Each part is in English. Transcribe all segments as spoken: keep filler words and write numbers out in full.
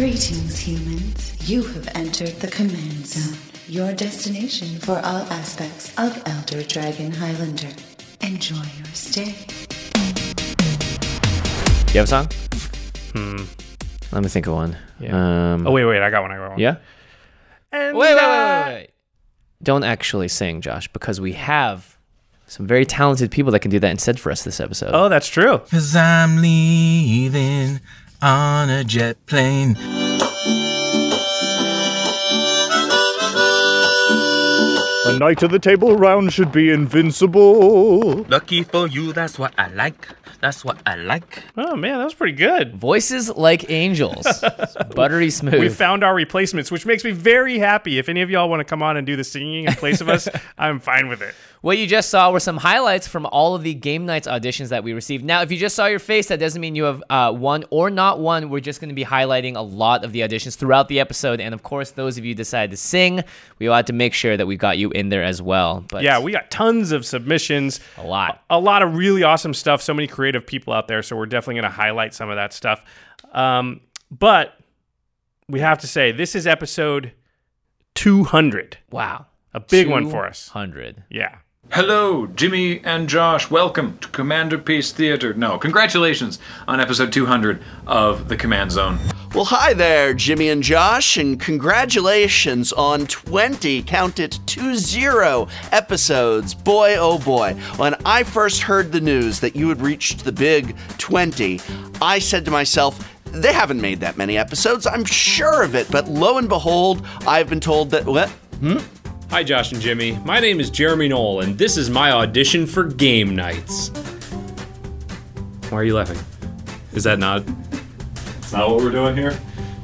Greetings, humans. You have entered the Command Zone, your destination for all aspects of Elder Dragon Highlander. Enjoy your stay. You have a song? Hmm. Let me think of one. Yeah. Um, oh, wait, wait. I got one. I got one. Yeah? And wait, wait, uh, wait, wait, wait. Don't actually sing, Josh, because we have some very talented people that can do that instead for us this episode. Oh, that's true. Cause I'm leaving on a jet plane. A knight of the table round should be invincible. Lucky for you, that's what I like. That's what I like. Oh, man, that was pretty good. Voices like angels. Buttery smooth. We found our replacements, which makes me very happy. If any of y'all want to come on and do the singing in place of us, I'm fine with it. What you just saw were some highlights from all of the Game Nights auditions that we received. Now, if you just saw your face, that doesn't mean you have uh, won or not won. We're just going to be highlighting a lot of the auditions throughout the episode. And, of course, those of you who decide to sing, we ought to make sure that we got you in there as well. But yeah, we got tons of submissions. A lot. A, a lot of really awesome stuff. So many creative people out there. So we're definitely going to highlight some of that stuff. Um, but we have to say, this is episode two hundred. Wow. A big one for us. two hundred. Yeah. Hello, Jimmy and Josh. Welcome to Commander Peace Theater. No, congratulations on episode two hundred of The Command Zone. Well, hi there, Jimmy and Josh, and congratulations on twenty, count it, two zero episodes. Boy, oh boy. When I first heard the news that you had reached the big twenty, I said to myself, they haven't made that many episodes, I'm sure of it, but lo and behold, I've been told that, what? Hmm? Hi, Josh and Jimmy. My name is Jeremy Knoll, and this is my audition for Game Nights. Why are you laughing? Is that not... That's not what we're doing here?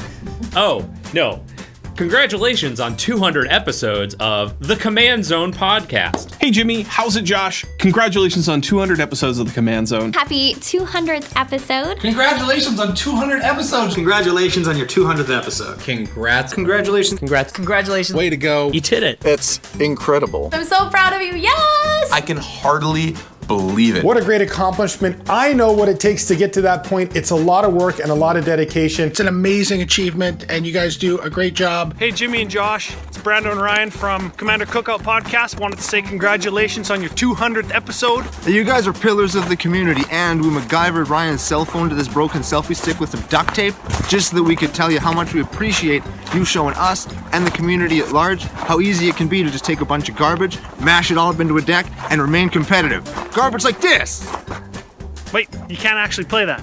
Oh, no. Congratulations on two hundred episodes of the Command Zone podcast. Hey, Jimmy. How's it, Josh? Congratulations on two hundred episodes of the Command Zone. Happy two hundredth episode. Congratulations on two hundred episodes. Congratulations on your two hundredth episode. Congrats. Congratulations. Congrats. Congratulations. Way to go. You did it. It's incredible. I'm so proud of you. Yes! I can hardly believe it. What a great accomplishment. I know what it takes to get to that point. It's a lot of work and a lot of dedication. It's an amazing achievement, and you guys do a great job. Hey, Jimmy and Josh. It's Brando and Ryan from Commander Cookout Podcast. Wanted to say congratulations on your two hundredth episode. You guys are pillars of the community, and we MacGyvered Ryan's cell phone to this broken selfie stick with some duct tape, just so that we could tell you how much we appreciate you showing us and the community at large how easy it can be to just take a bunch of garbage, mash it all up into a deck, and remain competitive. Garbage like this! Wait, you can't actually play that.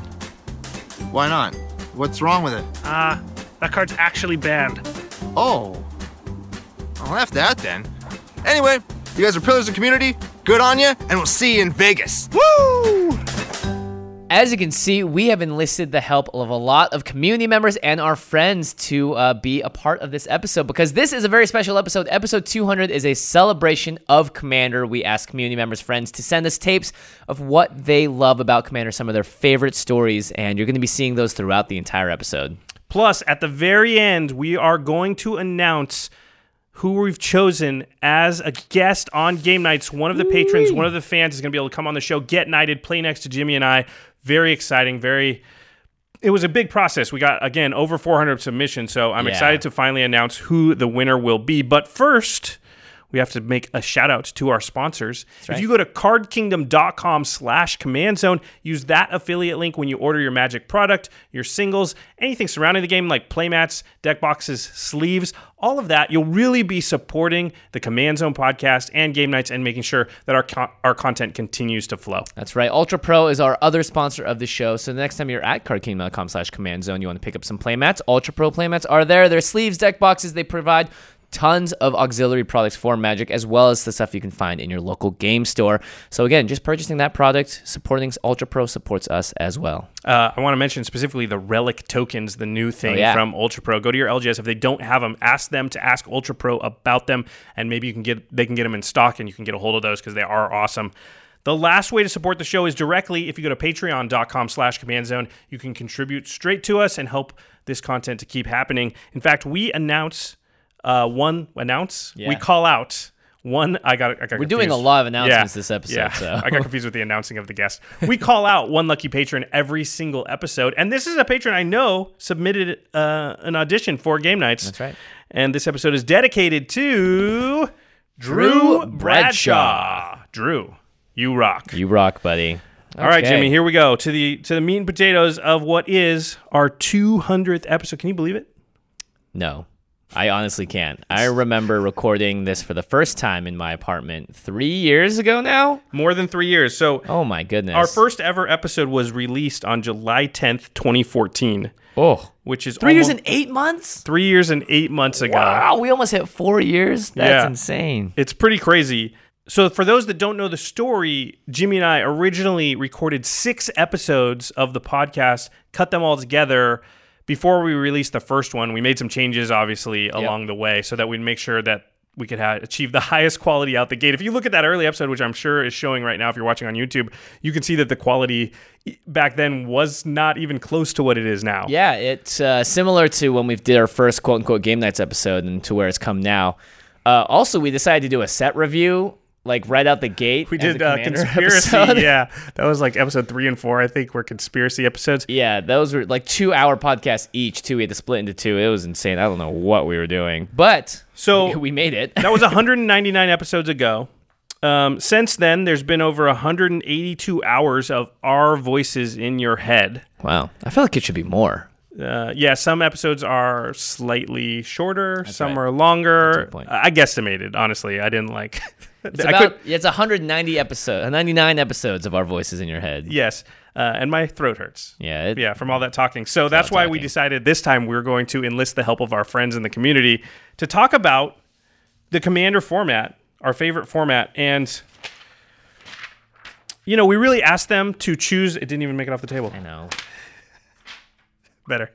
Why not? What's wrong with it? Uh, that card's actually banned. Oh. I'll have that then. Anyway, you guys are pillars of the community. Good on you, and we'll see you in Vegas. Woo! As you can see, we have enlisted the help of a lot of community members and our friends to uh, be a part of this episode, because this is a very special episode. Episode two hundred is a celebration of Commander. We ask community members, friends, to send us tapes of what they love about Commander, some of their favorite stories, and you're going to be seeing those throughout the entire episode. Plus, at the very end, we are going to announce who we've chosen as a guest on Game Nights. One of the patrons, one of the fans is going to be able to come on the show, get knighted, play next to Jimmy and I. Very exciting. Very. It was a big process. We got, again, over four hundred submissions, so I'm Yeah. excited to finally announce who the winner will be. But first, we have to make a shout out to our sponsors. right. If you go to cardkingdom.com slash command zone, use that affiliate link when you order your Magic product, your singles, anything surrounding the game like playmats, deck boxes, sleeves, all of that. You'll really be supporting the Command Zone podcast and Game Nights and making sure that our co- our content continues to flow. That's right. Ultra Pro is our other sponsor of the show. So the next time you're at cardkingdom.com slash command zone, you want to pick up some playmats. Ultra Pro playmats are there. They're sleeves, deck boxes. They provide tons of auxiliary products for Magic, as well as the stuff you can find in your local game store. So again, just purchasing that product, supporting Ultra Pro supports us as well. Uh, I want to mention specifically the Relic tokens, the new thing Oh, yeah. from Ultra Pro. Go to your L G S. If they don't have them, ask them to ask Ultra Pro about them, and maybe you can get they can get them in stock, and you can get a hold of those because they are awesome. The last way to support the show is directly. If you go to patreon.com slash command zone, you can contribute straight to us and help this content to keep happening. In fact, we announce uh, one announce Yeah. we call out One, I got. I got We're confused. doing a lot of announcements yeah. this episode. Yeah, so. I got confused with the announcing of the guest. We call out one lucky patron every single episode, and this is a patron I know submitted uh, an audition for Game Nights. That's right. And this episode is dedicated to Drew Bradshaw. Drew, you rock. You rock, buddy. All right, Okay. Jimmy. Here we go to the to the meat and potatoes of what is our two hundredth episode. Can you believe it? No. I honestly can't. I remember recording this for the first time in my apartment three years ago now. More than three years. So, oh my goodness. Our first ever episode was released on July tenth, twenty fourteen. Oh, which is three years almost, and eight months. Three years and eight months ago. Wow, we almost hit four years. That's yeah. insane. It's pretty crazy. So, for those that don't know the story, Jimmy and I originally recorded six episodes of the podcast, cut them all together. Before we released the first one, we made some changes, obviously, yep. along the way so that we'd make sure that we could ha- achieve the highest quality out the gate. If you look at that early episode, which I'm sure is showing right now if you're watching on YouTube, you can see that the quality back then was not even close to what it is now. Yeah, it's uh, similar to when we did our first quote-unquote Game Nights episode and to where it's come now. Uh, also, we decided to do a set review like right out the gate. We did uh, conspiracy. Episode. Yeah, that was like episode three and four. I think were conspiracy episodes. Yeah, those were like two-hour podcasts each. Too, we had to split into two. It was insane. I don't know what we were doing, but so we, we made it. That was one hundred ninety-nine episodes ago. Um, since then, there's been over one hundred eighty-two hours of our voices in your head. Wow, I feel like it should be more. Uh, yeah, some episodes are slightly shorter, That's some right. are longer. I guesstimated, honestly. I didn't like. It's I about could, it's one hundred ninety episodes, ninety-nine episodes of our voices in your head. Yes, uh, and my throat hurts. Yeah, it, yeah, from all that talking. So that's why talking. we decided this time we we're going to enlist the help of our friends in the community to talk about the Commander format, our favorite format, and you know we really asked them to choose. It didn't even make it off the table. I know. Better.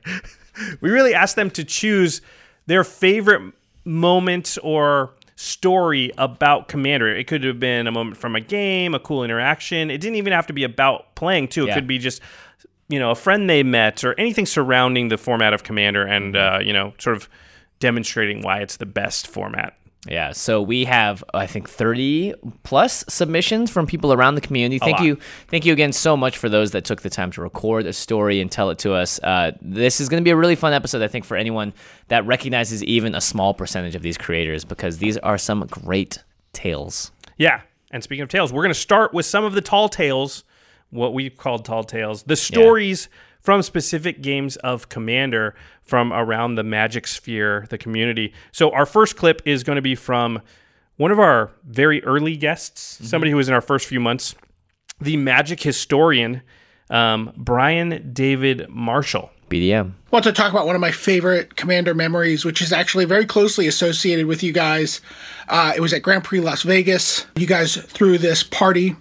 We really asked them to choose their favorite moment or story about Commander. It could have been a moment from a game, a cool interaction. It didn't even have to be about playing too. It yeah. could be just, you know, a friend they met or anything surrounding the format of Commander and, uh, you know, sort of demonstrating why it's the best format. Yeah, so we have, I think, thirty plus submissions from people around the community. A Thank lot. you thank you again so much for those that took the time to record a story and tell it to us. Uh, this is going to be a really fun episode, I think, for anyone that recognizes even a small percentage of these creators, because these are some great tales. Yeah, and speaking of tales, we're going to start with some of the tall tales, what we called tall tales, the stories yeah. from specific games of Commander from around the Magic sphere, the community. So our first clip is going to be from one of our very early guests, mm-hmm. somebody who was in our first few months, the Magic historian, um, Brian David Marshall. B D M. I want to talk about one of my favorite Commander memories, which is actually very closely associated with you guys. Uh, it was at Grand Prix Las Vegas. You guys threw this party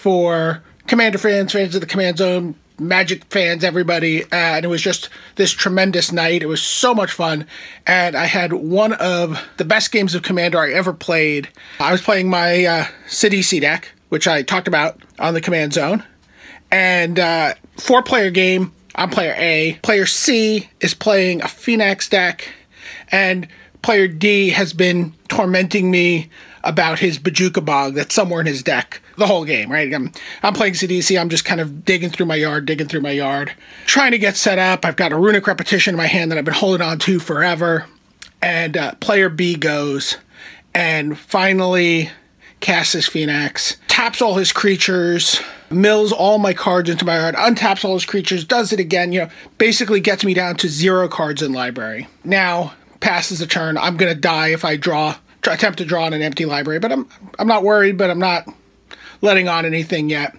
for Commander fans, fans of the Command Zone, Magic fans, everybody, uh, and it was just this tremendous night. It was so much fun, and I had one of the best games of Commander I ever played. I was playing my uh, Sidisi deck, which I talked about on the Command Zone, and uh, four-player game. I'm player A. Player C is playing a Phoenix deck, and player D has been tormenting me about his Bojuka Bog that's somewhere in his deck the whole game, right? I'm, I'm playing Sidisi. I'm just kind of digging through my yard, digging through my yard, trying to get set up. I've got a Runic Repetition in my hand that I've been holding on to forever. And uh, player B goes and finally casts his Phoenix, taps all his creatures, mills all my cards into my yard, untaps all his creatures, does it again, you know, basically gets me down to zero cards in library. Now, passes the turn. I'm going to die if I draw Try, attempt to draw on an empty library, but I'm I'm not worried, but I'm not letting on anything yet.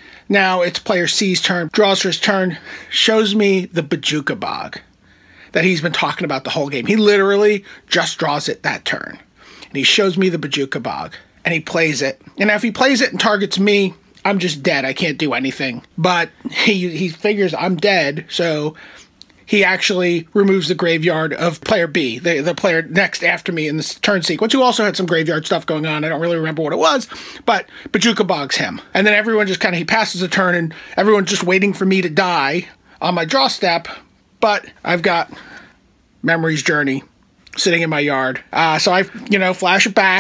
Now it's player C's turn, draws for his turn, shows me the Bojuka Bog that he's been talking about the whole game. He literally just draws it that turn. And he shows me the Bojuka Bog, and he plays it. And if he plays it and targets me, I'm just dead. I can't do anything. But he he figures I'm dead, so he actually removes the graveyard of player B, the, the player next after me in this turn sequence, who also had some graveyard stuff going on. I don't really remember what it was, but Bojuka Bogs him. And then everyone just kind of, he passes a turn, and everyone's just waiting for me to die on my draw step, but I've got Memory's Journey sitting in my yard. Uh, so I, you know, flash it back,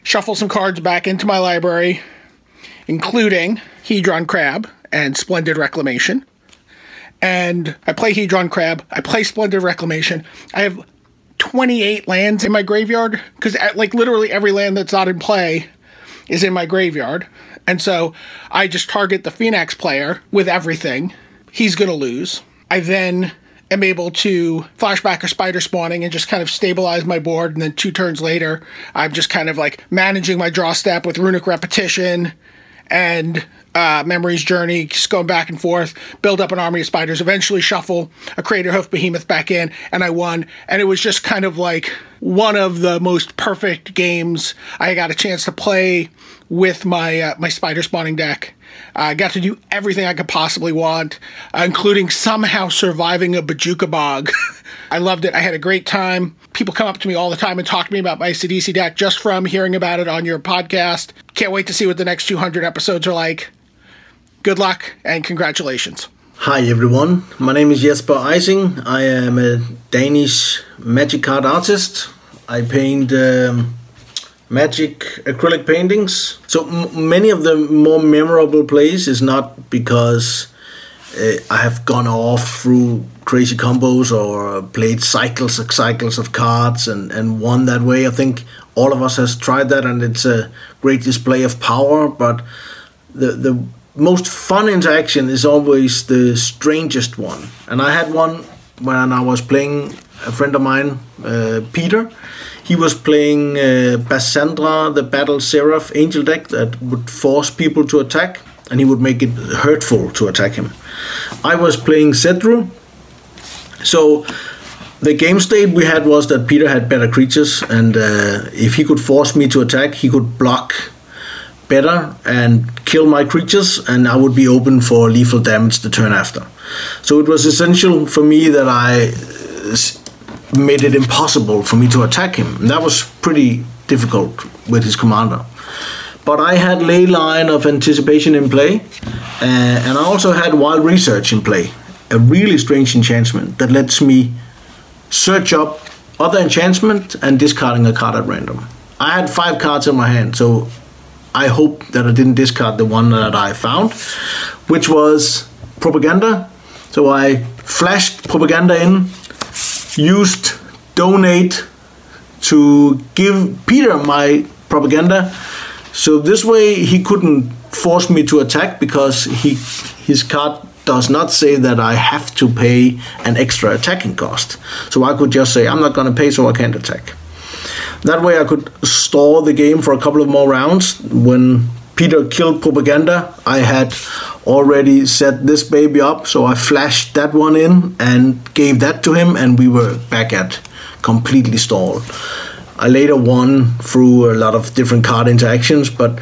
shuffle some cards back into my library, including Hedron Crab and Splendid Reclamation. And I play Hedron Crab, I play Splendid Reclamation. I have twenty-eight lands in my graveyard, because like literally every land that's not in play is in my graveyard. And so I just target the Phoenix player with everything. He's going to lose. I then am able to flashback a Spider Spawning and just kind of stabilize my board. And then two turns later, I'm just kind of like managing my draw step with Runic Repetition and uh, Memory's Journey, just going back and forth, build up an army of spiders, eventually shuffle a Craterhoof Behemoth back in, and I won. And it was just kind of like one of the most perfect games I got a chance to play with my uh, my Spider Spawning deck. I uh, got to do everything I could possibly want, uh, including somehow surviving a Bojuka Bog. I loved it. I had a great time. People come up to me all the time and talk to me about my Sidisi deck just from hearing about it on your podcast. Can't wait to see what the next two hundred episodes are like. Good luck and congratulations. Hi everyone, my name is Jesper Eising. I am a Danish magic card artist. I paint um, magic acrylic paintings. So m- many of the more memorable plays is not because uh, I have gone off through crazy combos or played cycles and cycles of cards and, and won that way. I think all of us has tried that and it's a great display of power, but the the most fun interaction is always the strangest one. And I had one when I was playing a friend of mine, uh, Peter. He was playing uh, Bassandra, the Battle Seraph Angel deck that would force people to attack, and he would make it hurtful to attack him. I was playing Zedru. So the game state we had was that Peter had better creatures, and uh, if he could force me to attack, he could block better and kill my creatures, and I would be open for lethal damage the turn after. So it was essential for me that I made it impossible for me to attack him. And that was pretty difficult with his commander. But I had Ley Line of Anticipation in play, uh, and I also had Wild Research in play, a really strange enchantment that lets me search up other enchantment and discarding a card at random. I had five cards in my hand, so I hope that I didn't discard the one that I found, which was Propaganda. So I flashed Propaganda in, used Donate to give Peter my Propaganda. So this way he couldn't force me to attack because he his card does not say that I have to pay an extra attacking cost. So I could just say I'm not going to pay, so I can't attack. That way I could stall the game for a couple of more rounds. When Peter killed Propaganda, I had already set this baby up, so I flashed that one in and gave that to him, and we were back at completely stalled. I later won through a lot of different card interactions, but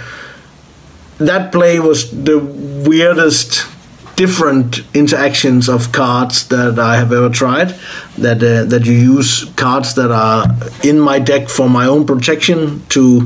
that play was the weirdest different interactions of cards that I have ever tried, that uh, that you use cards that are in my deck for my own protection to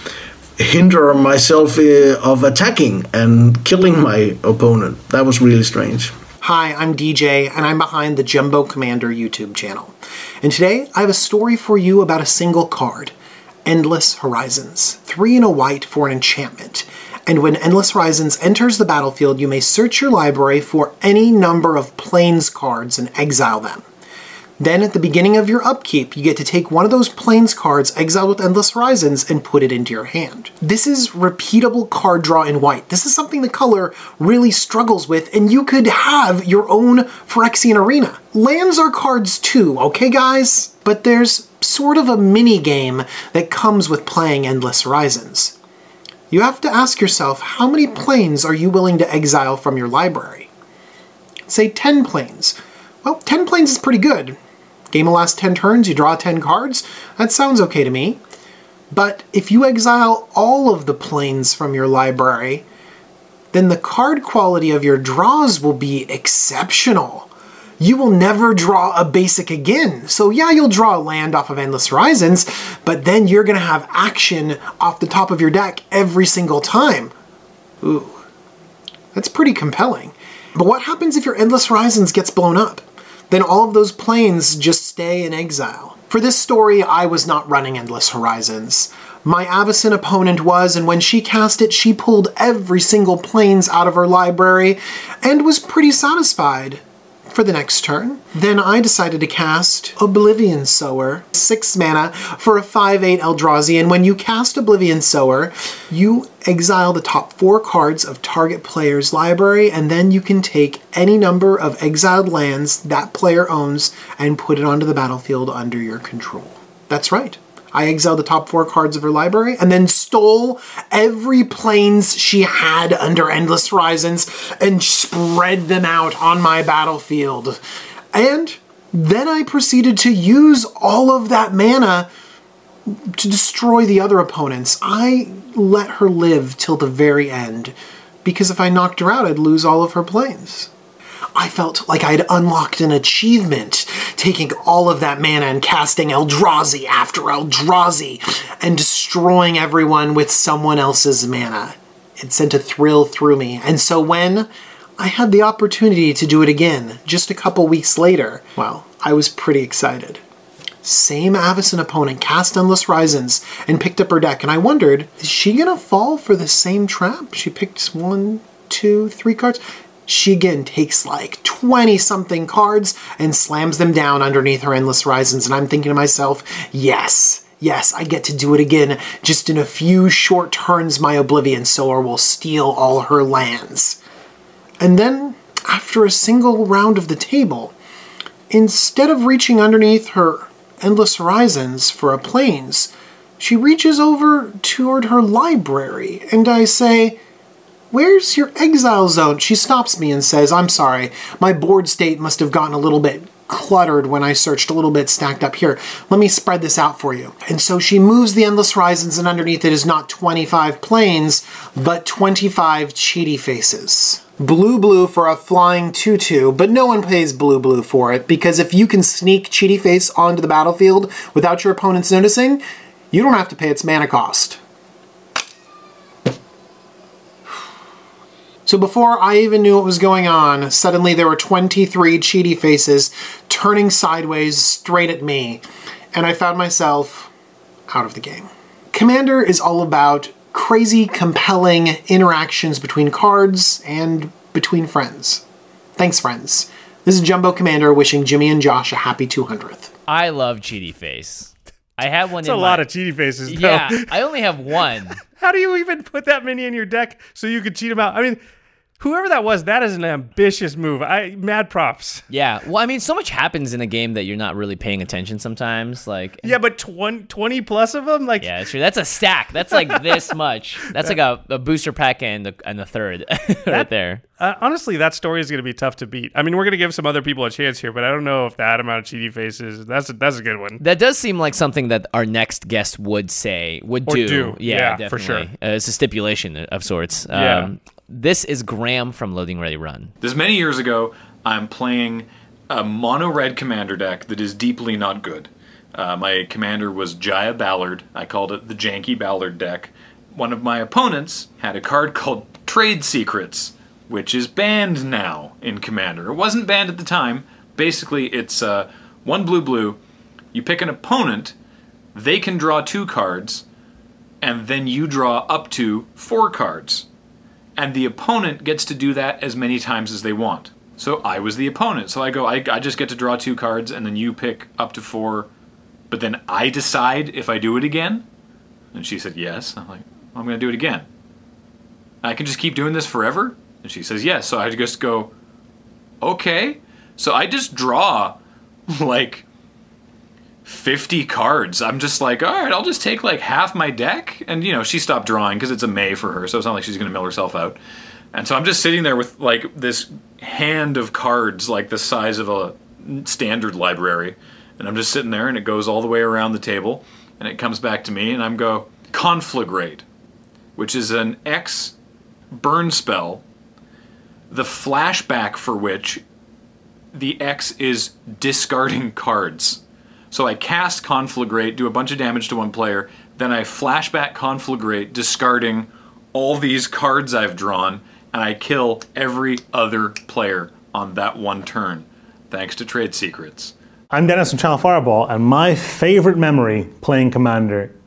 hinder myself uh, of attacking and killing my opponent. That was really strange. Hi, I'm D J, and I'm behind the Jumbo Commander YouTube channel. And today, I have a story for you about a single card, Endless Horizons. Three and a white for an enchantment. And when Endless Horizons enters the battlefield, you may search your library for any number of Plains cards and exile them. Then at the beginning of your upkeep, you get to take one of those Plains cards exiled with Endless Horizons and put it into your hand. This is repeatable card draw in white. This is something the color really struggles with, and you could have your own Phyrexian Arena. Lands are cards too, okay guys? But there's sort of a mini game that comes with playing Endless Horizons. You have to ask yourself, how many Plains are you willing to exile from your library? Say ten Plains. Well, ten Plains is pretty good. Game will last ten turns, you draw ten cards. That sounds okay to me. But if you exile all of the Plains from your library, then the card quality of your draws will be exceptional. You will never draw a basic again. So yeah, you'll draw a land off of Endless Horizons, but then you're going to have action off the top of your deck every single time. Ooh, that's pretty compelling. But what happens if your Endless Horizons gets blown up? Then all of those Plains just stay in exile. For this story, I was not running Endless Horizons, my Avacyn opponent was, and when she cast it, she pulled every single planes out of her library and was pretty satisfied. For the next turn, then I decided to cast Oblivion Sower, six mana for a five eight Eldrazi, and when you cast Oblivion Sower, you exile the top four cards of target player's library, and then you can take any number of exiled lands that player owns and put it onto the battlefield under your control. That's right. I exiled the top four cards of her library and then stole every planes she had under Endless Horizons and spread them out on my battlefield. And then I proceeded to use all of that mana to destroy the other opponents. I let her live till the very end, because if I knocked her out, I'd lose all of her planes. I felt like I'd unlocked an achievement, taking all of that mana and casting Eldrazi after Eldrazi and destroying everyone with someone else's mana. It sent a thrill through me. And so when I had the opportunity to do it again, just a couple weeks later, well, I was pretty excited. Same Avacyn opponent cast Endless Horizons and picked up her deck, and I wondered, is she gonna fall for the same trap? She picked one, two, three cards. She again takes like twenty something cards and slams them down underneath her Endless Horizons, and I'm thinking to myself, yes, yes, I get to do it again. Just in a few short turns, my Oblivion Sower will steal all her lands. And then, after a single round of the table, instead of reaching underneath her Endless Horizons for a plains, she reaches over toward her library, and I say, "Where's your exile zone?" She stops me and says, "I'm sorry, my board state must have gotten a little bit cluttered when I searched, a little bit stacked up here. Let me spread this out for you." And so she moves the Endless Horizons, and underneath it is not twenty-five planes, but twenty-five Cheaty Faces. Blue-blue for a flying two two, but no one pays blue-blue for it, because if you can sneak Cheaty Face onto the battlefield without your opponents noticing, you don't have to pay its mana cost. So before I even knew what was going on, suddenly there were twenty-three Cheaty Faces turning sideways straight at me, and I found myself out of the game. Commander is all about crazy, compelling interactions between cards and between friends. Thanks, friends. This is Jumbo Commander wishing Jimmy and Josh a happy two hundredth. I love Cheaty Face. I have one. It's in a my... lot of Cheaty Faces, though. Yeah, I only have one. How do you even put that many in your deck so you could cheat them out? I mean, whoever that was, that is an ambitious move. I mad props. Yeah. Well, I mean, so much happens in a game that you're not really paying attention sometimes. Like, yeah, but twenty, twenty plus of them? Like, yeah, that's true. That's a stack. That's like this much. That's like a, a booster pack and the, and the third right that, there. Uh, honestly, that story is going to be tough to beat. I mean, we're going to give some other people a chance here, but I don't know if that amount of Cheaty Faces, that's a, that's a good one. That does seem like something that our next guest would say, would or do. do. Yeah, yeah definitely. For sure. Uh, it's a stipulation of sorts. Yeah. Um, This is Graham from Loading Ready Run. This many years ago, I'm playing a mono-red commander deck that is deeply not good. Uh, my commander was Jaya Ballard. I called it the Janky Ballard deck. One of my opponents had a card called Trade Secrets, which is banned now in Commander. It wasn't banned at the time. Basically, it's uh, one blue-blue. You pick an opponent, they can draw two cards, and then you draw up to four cards. And the opponent gets to do that as many times as they want. So I was the opponent. So I go, I, I just get to draw two cards, and then you pick up to four. But then I decide if I do it again? And she said, yes. I'm like, well, I'm going to do it again. I can just keep doing this forever? And she says, yes. So I just go, okay. So I just draw, like, fifty cards. I'm just like, all right, I'll just take like half my deck. And, you know, she stopped drawing because it's a May for her, so it's not like she's going to mill herself out. And so I'm just sitting there with like this hand of cards like the size of a standard library. And I'm just sitting there, and it goes all the way around the table, and it comes back to me, and I'm go, Conflagrate, which is an X burn spell, the flashback for which the X is discarding cards. So I cast Conflagrate, do a bunch of damage to one player, then I flashback Conflagrate, discarding all these cards I've drawn, and I kill every other player on that one turn, thanks to Trade Secrets. I'm Dennis from Channel Fireball, and my favorite memory playing Commander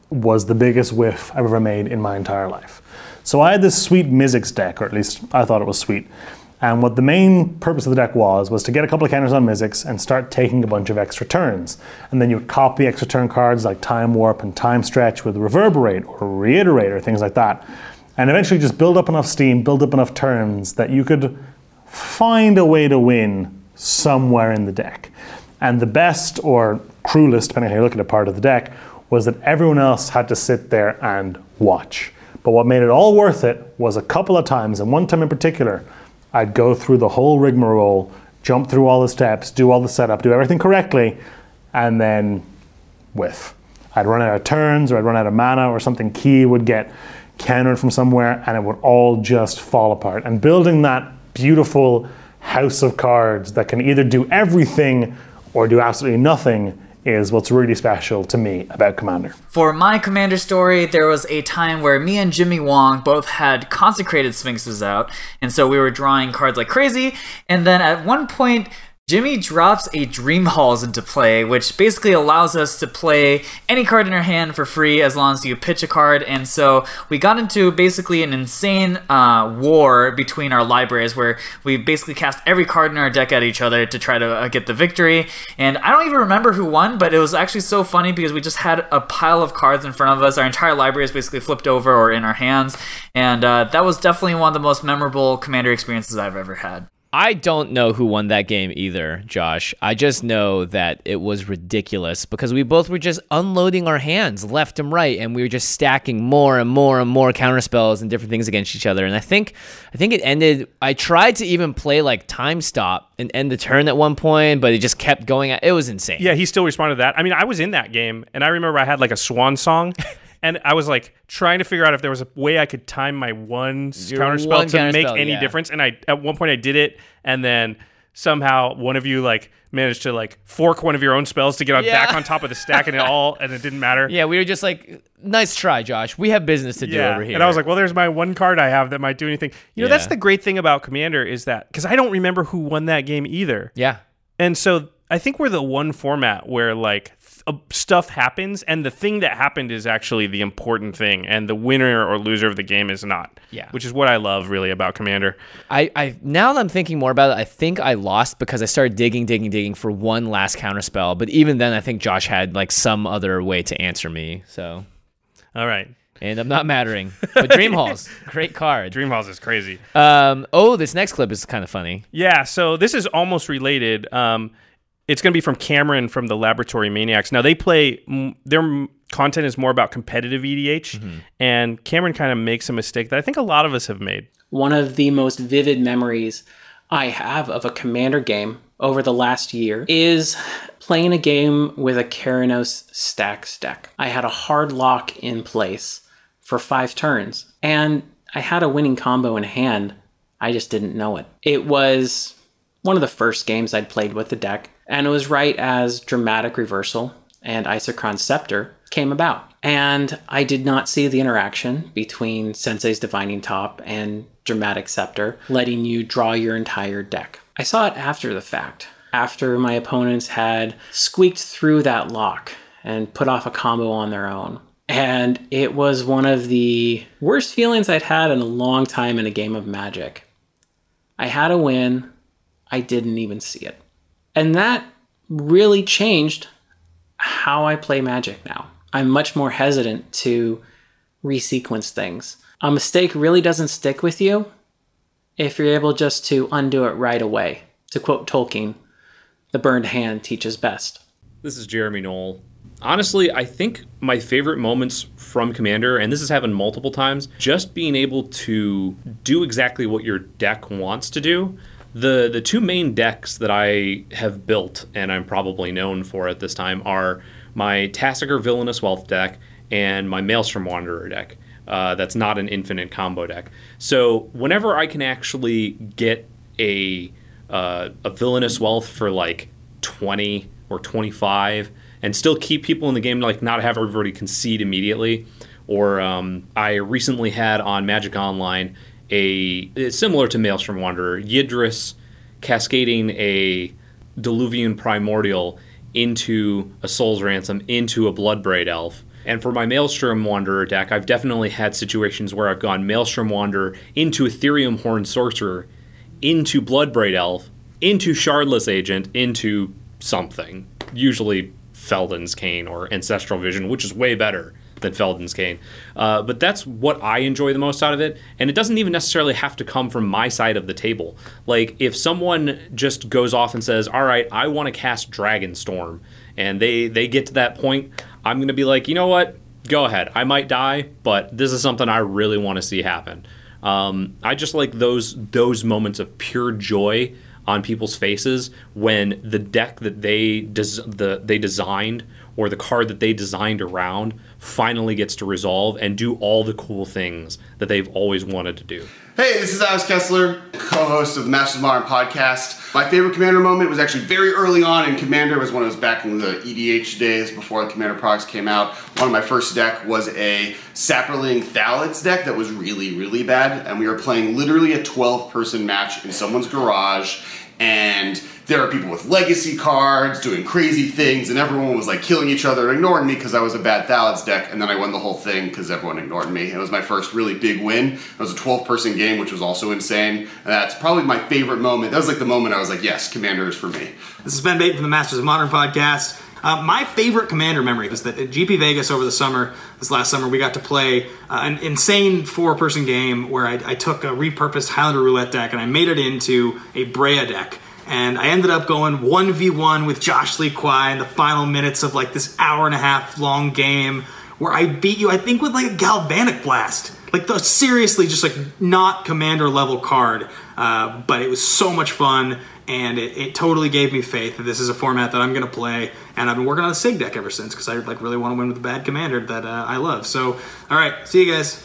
was the biggest whiff I've ever made in my entire life. So I had this sweet Mizzix deck, or at least I thought it was sweet. And what the main purpose of the deck was, was to get a couple of counters on Mizzix and start taking a bunch of extra turns. And then you would copy extra turn cards like Time Warp and Time Stretch with Reverberate or Reiterate or things like that. And eventually just build up enough steam, build up enough turns that you could find a way to win somewhere in the deck. And the best or cruelest, depending on how you look at it, part of the deck was that everyone else had to sit there and watch. But what made it all worth it was a couple of times, and one time in particular, I'd go through the whole rigmarole, jump through all the steps, do all the setup, do everything correctly, and then whiff. I'd run out of turns, or I'd run out of mana, or something key would get countered from somewhere, and it would all just fall apart. And building that beautiful house of cards that can either do everything or do absolutely nothing is what's really special to me about Commander. For my Commander story, there was a time where me and Jimmy Wong both had Consecrated Sphinxes out, and so we were drawing cards like crazy, and then at one point, Jimmy drops a Dream Halls into play, which basically allows us to play any card in our hand for free as long as you pitch a card. And so we got into basically an insane uh, war between our libraries where we basically cast every card in our deck at each other to try to uh, get the victory. And I don't even remember who won, but it was actually so funny because we just had a pile of cards in front of us. Our entire library is basically flipped over or in our hands. And uh, that was definitely one of the most memorable Commander experiences I've ever had. I don't know who won that game either, Josh. I just know that it was ridiculous because we both were just unloading our hands left and right, and we were just stacking more and more and more counterspells and different things against each other. And I think I think it ended, I tried to even play like Time Stop and end the turn at one point, but it just kept going. It was insane. Yeah, he still responded to that. I mean, I was in that game, and I remember I had like a swan song. And I was like trying to figure out if there was a way I could time my one counterspell one to counterspell, make any yeah. difference. And I at one point I did it, and then somehow one of you like managed to like fork one of your own spells to get on Yeah. back on top of the stack, and it all and it didn't matter. Yeah, we were just like, nice try, Josh. We have business to do Yeah, over here. and I was like, well, there's my one card I have that might do anything. You know, Yeah. that's the great thing about Commander is that because I don't remember who won that game either. Yeah, and so I think we're the one format where like uh, stuff happens, and the thing that happened is actually the important thing, and the winner or loser of the game is not. Yeah. Which is what I love really about Commander. I, I now that I'm thinking more about it, I think I lost because I started digging, digging, digging for one last counterspell. But even then, I think Josh had like some other way to answer me. So, all right. And I'm not mattering. But Dream Halls, great card. Dream Halls is crazy. Um, oh, this next clip is kind of funny. Yeah, so this is almost related. Um, it's going to be from Cameron from the Laboratory Maniacs. Now, they play, their content is more about competitive E D H, mm-hmm. and Cameron kind of makes a mistake that I think a lot of us have made. One of the most vivid memories I have of a Commander game over the last year is playing a game with a Keranos Stacks deck. I had a hard lock in place for five turns, and I had a winning combo in hand. I just didn't know it. It was one of the first games I'd played with the deck, and it was right as Dramatic Reversal and Isochron Scepter came about. And I did not see the interaction between Sensei's Divining Top and Dramatic Scepter, letting you draw your entire deck. I saw it after the fact, after my opponents had squeaked through that lock and put off a combo on their own. And it was one of the worst feelings I'd had in a long time in a game of Magic. I had a win, I didn't even see it. And that really changed how I play Magic now. I'm much more hesitant to resequence things. A mistake really doesn't stick with you if you're able just to undo it right away. To quote Tolkien, the burned hand teaches best. This is Jeremy Knoll. Honestly, I think my favorite moments from Commander, and this has happened multiple times, just being able to do exactly what your deck wants to do. The the two main decks that I have built, and I'm probably known for at this time, are my Tasigur Villainous Wealth deck and my Maelstrom Wanderer deck. Uh, that's not an infinite combo deck. So whenever I can actually get a uh, a Villainous Wealth for like twenty or twenty-five and still keep people in the game, like not have everybody concede immediately, or um, I recently had on Magic Online a it's similar to Maelstrom Wanderer, Yidris cascading a Diluvian Primordial into a Soul's Ransom, into a Bloodbraid Elf, And for my Maelstrom Wanderer deck, I've definitely had situations where I've gone Maelstrom Wanderer into Ethereum Horn Sorcerer, into Bloodbraid Elf, into Shardless Agent, into something. Usually Felden's Cane or Ancestral Vision, which is way better than Felden's Cane. Uh, but that's what I enjoy the most out of it. And it doesn't even necessarily have to come from my side of the table. Like, if someone just goes off and says, all right, I want to cast Dragonstorm, and they, they get to that point, I'm going to be like, you know what? Go ahead. I might die, but this is something I really want to see happen. Um, I just like those those moments of pure joy on people's faces when the deck that they des- the they designed or the card that they designed around finally gets to resolve and do all the cool things that they've always wanted to do. Hey, this is Alex Kessler, co-host of the Masters of Modern podcast. My favorite Commander moment was actually very early on in Commander. It was when I was back in the E D H days before the Commander products came out. One of my first deck was a Saproling Thalids deck that was really, really bad. And we were playing literally a twelve person match in someone's garage. And there are people with legacy cards doing crazy things, and everyone was like killing each other and ignoring me because I was a bad Thalids deck, and then I won the whole thing because everyone ignored me. It was my first really big win. It was a twelve person game, which was also insane, and that's probably my favorite moment. That was like the moment I was like, yes, Commander is for me. This is Ben Bateman from the Masters of Modern podcast. Uh, my favorite Commander memory was that at G P Vegas over the summer, this last summer, we got to play uh, an insane four-person game where I, I took a repurposed Highlander Roulette deck and I made it into a Brea deck. And I ended up going one v one with Josh Lee Kwai in the final minutes of like this hour and a half long game where I beat you, I think, with like a Galvanic Blast. Like, the, seriously, just like not Commander level card. Uh, but it was so much fun, and it, it totally gave me faith that this is a format that I'm going to play. And I've been working on a Sig deck ever since because I like really want to win with a bad Commander that uh, I love. So, all right, see you guys.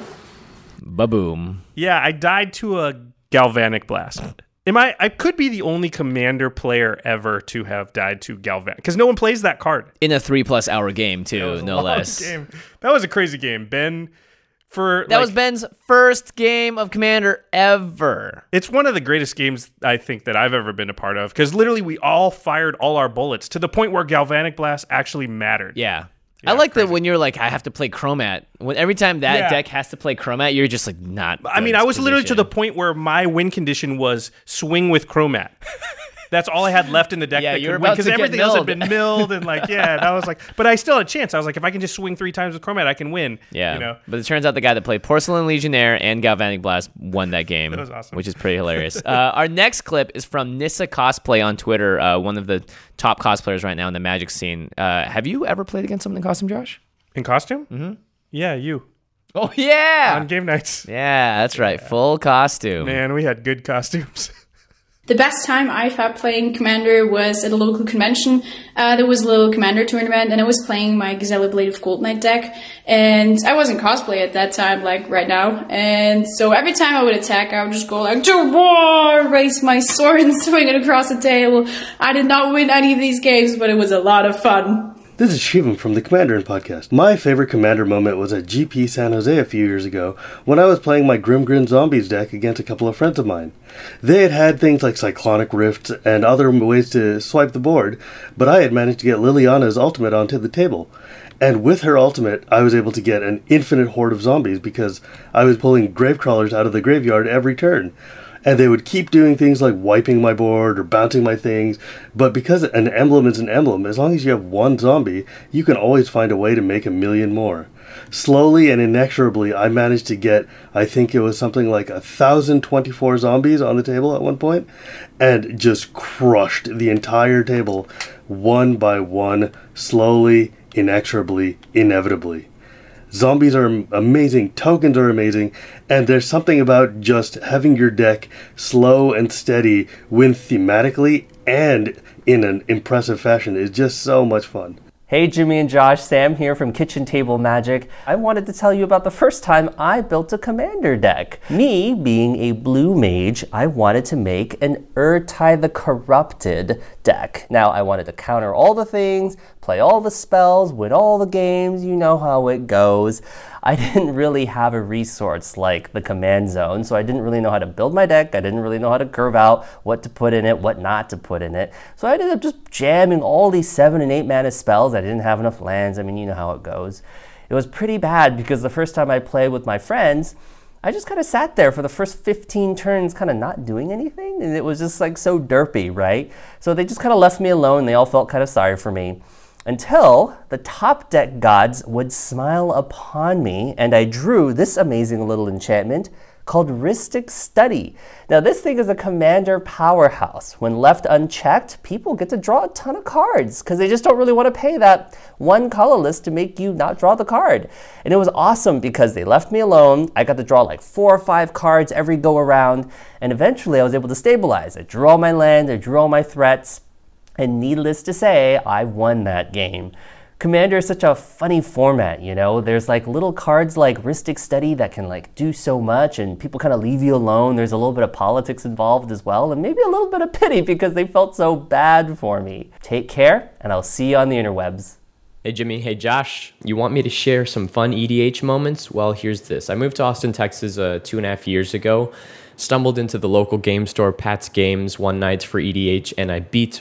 Ba-boom. Yeah, I died to a Galvanic Blast. Am I? I could be the only Commander player ever to have died to Galvanic, because no one plays that card in a three-plus hour game too, no less. Game. That was a crazy game, Ben. For that like, was Ben's first game of Commander ever. It's one of the greatest games I think that I've ever been a part of, because literally we all fired all our bullets to the point where Galvanic Blast actually mattered. Yeah. Yeah, I like that when you're like, I have to play Chromat. When every time that yeah. deck has to play Chromat, you're just like not. I mean, I was position. literally to the point where my win condition was swing with Chromat. That's all I had left in the deck yeah, that you're could win, because everything else had milled. been milled and like yeah. And I was like, but I still had a chance. I was like, if I can just swing three times with Chromat, I can win. Yeah, you know? But it turns out the guy that played Porcelain Legionnaire and Galvanic Blast won that game. That was awesome, which is pretty hilarious. uh, our next clip is from Nissa Cosplay on Twitter, uh, one of the top cosplayers right now in the Magic scene. Uh, have you ever played against someone in costume, Josh? In costume? Mm-hmm. Yeah, you. Oh, yeah! On game nights. Yeah, that's right. Yeah. Full costume. Man, we had good costumes. The best time I've had playing Commander was at a local convention. Uh, there was a little Commander tournament, and I was playing my Gazella Blade of Gold Knight deck. And I wasn't cosplay at that time, like right now. And so every time I would attack, I would just go like, to war! Raise my sword and swing it across the table. I did not win any of these games, but it was a lot of fun. This is Shivam from the Commander podcast. My favorite Commander moment was at G P San Jose a few years ago when I was playing my Grimgrin Zombies deck against a couple of friends of mine. They had had things like Cyclonic Rift and other ways to swipe the board, but I had managed to get Liliana's ultimate onto the table. And with her ultimate, I was able to get an infinite horde of zombies because I was pulling Gravecrawlers out of the graveyard every turn. And they would keep doing things like wiping my board or bouncing my things. But because an emblem is an emblem, as long as you have one zombie, you can always find a way to make a million more. Slowly and inexorably, I managed to get, I think it was something like one thousand twenty-four zombies on the table at one point, and just crushed the entire table one by one, slowly, inexorably, inevitably. Zombies are amazing, tokens are amazing, and there's something about just having your deck slow and steady win thematically and in an impressive fashion is just so much fun. Hey Jimmy and Josh, Sam here from Kitchen Table Magic. I wanted to tell you about the first time I built a Commander deck. Me, being a blue mage, I wanted to make an Urtai the Corrupted deck. Now, I wanted to counter all the things, play all the spells, win all the games, you know how it goes. I didn't really have a resource like the command zone, so I didn't really know how to build my deck. I didn't really know how to curve out what to put in it, what not to put in it. So I ended up just jamming all these seven and eight mana spells. I didn't have enough lands. I mean, you know how it goes. It was pretty bad because the first time I played with my friends, I just kind of sat there for the first fifteen turns kind of not doing anything, and it was just like so derpy, right? So they just kind of left me alone. They all felt kind of sorry for me until the top deck gods would smile upon me, and I drew this amazing little enchantment called Rhystic Study. Now this thing is a commander powerhouse. When left unchecked, people get to draw a ton of cards because they just don't really want to pay that one colorless to make you not draw the card. And it was awesome because they left me alone. I got to draw like four or five cards every go around, and eventually I was able to stabilize. I drew all my land, I drew all my threats, and needless to say, I won that game. Commander is such a funny format, you know? There's like little cards like Rhystic Study that can like do so much, and people kind of leave you alone. There's a little bit of politics involved as well, and maybe a little bit of pity because they felt so bad for me. Take care, and I'll see you on the interwebs. Hey Jimmy, hey Josh. You want me to share some fun E D H moments? Well, here's this. I moved to Austin, Texas uh, two and a half years ago, stumbled into the local game store, Pat's Games, one night for E D H, and I beat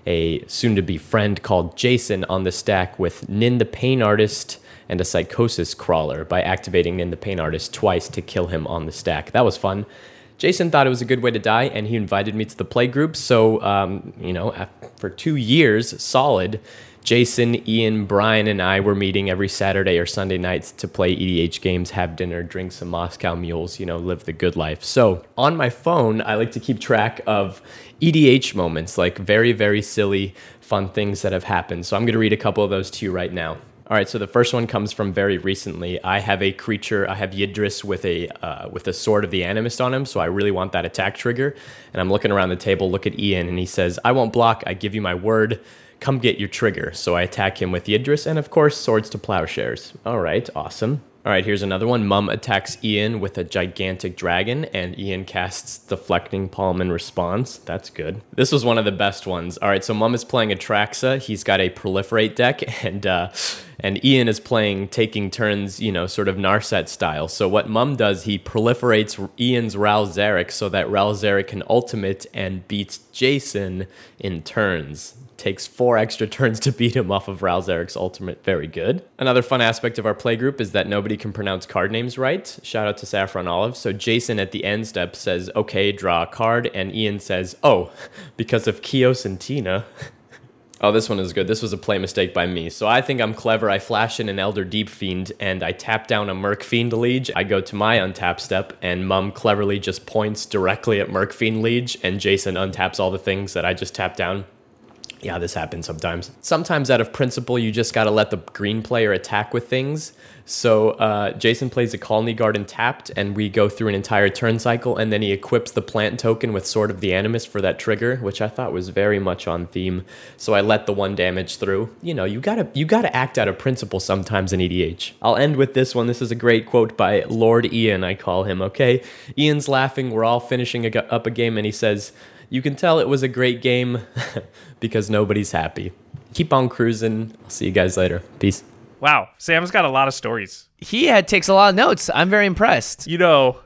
a soon-to-be friend called Jason on the stack with Nin the Pain Artist and a Psychosis Crawler by activating Nin the Pain Artist twice to kill him on the stack. That was fun. Jason thought it was a good way to die, and he invited me to the play group. So, um, you know, for two years solid, Jason, Ian, Brian, and I were meeting every Saturday or Sunday nights to play E D H games, have dinner, drink some Moscow mules, you know, live the good life. So on my phone, I like to keep track of E D H moments, like very, very silly, fun things that have happened. So I'm going to read a couple of those to you right now. All right, so the first one comes from very recently. I have a creature, I have Yidris with a uh, with a Sword of the Animist on him, so I really want that attack trigger. And I'm looking around the table, look at Ian, and he says, I won't block, I give you my word. Come get your trigger. So I attack him with Yidris, and of course, Swords to Plowshares. All right, awesome. All right, here's another one. Mum attacks Ian with a gigantic dragon, and Ian casts Deflecting Palm in response. That's good. This was one of the best ones. All right, so Mum is playing Atraxa. He's got a Proliferate deck, and uh, and Ian is playing Taking Turns, you know, sort of Narset style. So what Mum does, he proliferates Ian's Ral Zarek so that Ral Zarek can ultimate and beats Jason in turns. Takes four extra turns to beat him off of Ral Zarek's ultimate. Very good. Another fun aspect of our playgroup is that nobody can pronounce card names right. Shout out to Saffron Olive. So Jason at the end step says, okay, draw a card. And Ian says, oh, because of Kios and Tina. Oh, this one is good. This was a play mistake by me. So I think I'm clever. I flash in an Elder Deep Fiend, and I tap down a Merc Fiend Liege. I go to my untap step, and Mum cleverly just points directly at Merc Fiend Liege, and Jason untaps all the things that I just tapped down. Yeah, this happens sometimes. Sometimes out of principle, you just gotta let the green player attack with things. So uh, Jason plays a Colony Garden tapped, and we go through an entire turn cycle, and then he equips the plant token with Sword of the Animist for that trigger, which I thought was very much on theme. So I let the one damage through. You know, you gotta you gotta act out of principle sometimes in E D H. I'll end with this one. This is a great quote by Lord Ian, I call him, okay? Ian's laughing, we're all finishing a, up a game, and he says, you can tell it was a great game because nobody's happy. Keep on cruising. I'll see you guys later. Peace. Wow, Sam's got a lot of stories. He had takes a lot of notes. I'm very impressed. You know,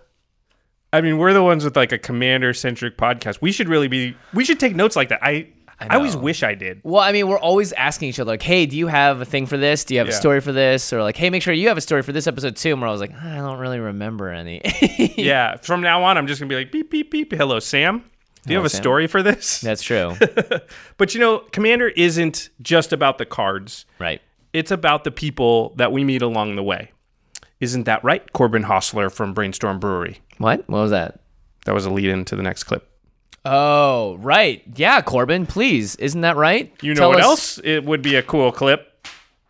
I mean, we're the ones with like a commander-centric podcast. We should really be, we should take notes like that. I I, I always wish I did. Well, I mean, we're always asking each other, like, hey, do you have a thing for this? Do you have Yeah. a story for this? Or like, hey, make sure you have a story for this episode too. And we're always like, I don't really remember any. Yeah, from now on, I'm just going to be like, beep, beep, beep. Hello, Sam. Do you Hello, have a Sam. story for this? That's true. But you know, Commander isn't just about the cards. Right. It's about the people that we meet along the way. Isn't that right, Corbin Hostler from Brainstorm Brewery? What? What was that? That was a lead into the next clip. Oh, right. Yeah, Corbin, please. Isn't that right? You know Tell what us- else? It would be a cool clip.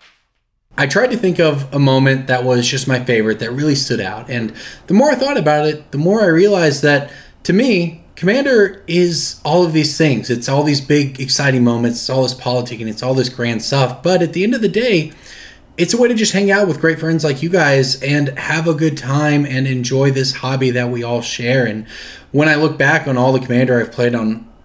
I tried to think of a moment that was just my favorite that really stood out. And the more I thought about it, the more I realized that, to me, Commander is all of these things. It's all these big, exciting moments. It's all this politicking. It's all this grand stuff. But at the end of the day, it's a way to just hang out with great friends like you guys and have a good time and enjoy this hobby that we all share. And when I look back on all the Commander I've played on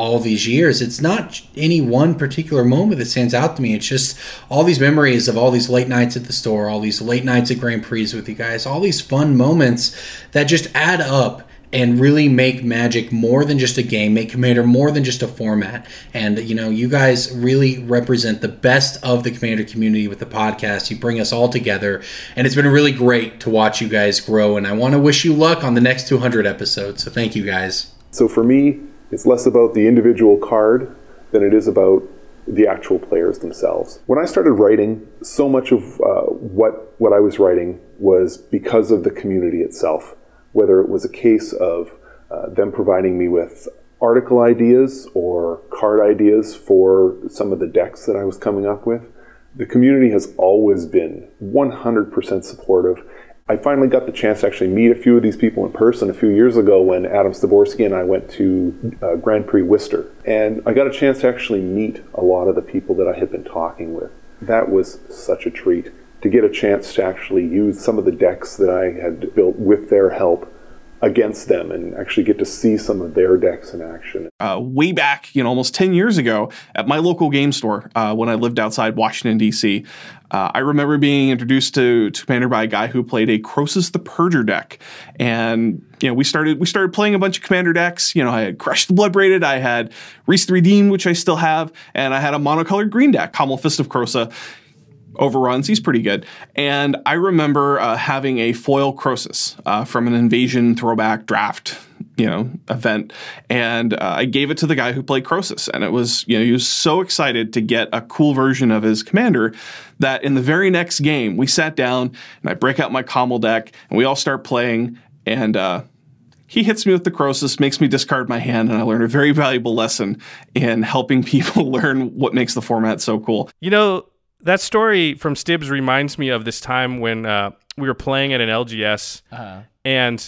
all these years, it's not any one particular moment that stands out to me. It's just all these memories of all these late nights at the store, all these late nights at Grand Prix with you guys, all these fun moments that just add up and really make Magic more than just a game, make Commander more than just a format. And, you know, you guys really represent the best of the Commander community with the podcast. You bring us all together, and it's been really great to watch you guys grow, and I want to wish you luck on the next two hundred episodes. So thank you, guys. So for me, it's less about the individual card than it is about the actual players themselves. When I started writing, so much of uh, what, what I was writing was because of the community itself. Whether it was a case of uh, them providing me with article ideas or card ideas for some of the decks that I was coming up with, the community has always been one hundred percent supportive. I finally got the chance to actually meet a few of these people in person a few years ago when Adam Staborski and I went to uh, Grand Prix Worcester. And I got a chance to actually meet a lot of the people that I had been talking with. That was such a treat, to get a chance to actually use some of the decks that I had built with their help against them and actually get to see some of their decks in action. Uh, way back, you know, almost ten years ago at my local game store uh, when I lived outside Washington, D C, uh, I remember being introduced to, to Commander by a guy who played a Croesus the Purger deck. And, you know, we started we started playing a bunch of Commander decks. You know, I had Crush the Bloodbraided, I had Reese the Redeemed, which I still have, and I had a monocolored green deck, Communal Fist of Krosa. Overruns, he's pretty good. And I remember uh, having a foil Croesus uh, from an Invasion throwback draft, you know, event. And uh, I gave it to the guy who played Croesus. And it was, you know, he was so excited to get a cool version of his commander that in the very next game, we sat down and I break out my Communal deck and we all start playing. And uh, he hits me with the Croesus, makes me discard my hand, and I learned a very valuable lesson in helping people learn what makes the format so cool. You know, that story from Stibbs reminds me of this time when uh, we were playing at an L G S, uh-huh. and,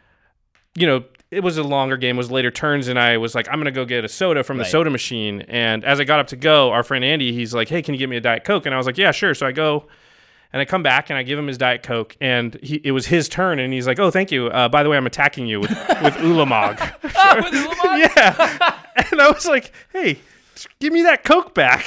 you know, it was a longer game, it was later turns, and I was like, I'm going to go get a soda from right. the soda machine. And as I got up to go, our friend Andy, he's like, hey, can you get me a Diet Coke? And I was like, yeah, sure. So I go, and I come back, and I give him his Diet Coke, and he, it was his turn, and he's like, oh, thank you. Uh, by the way, I'm attacking you with, with Ulamog. Oh, with Ulamog? Yeah. And I was like, hey, give me that Coke back.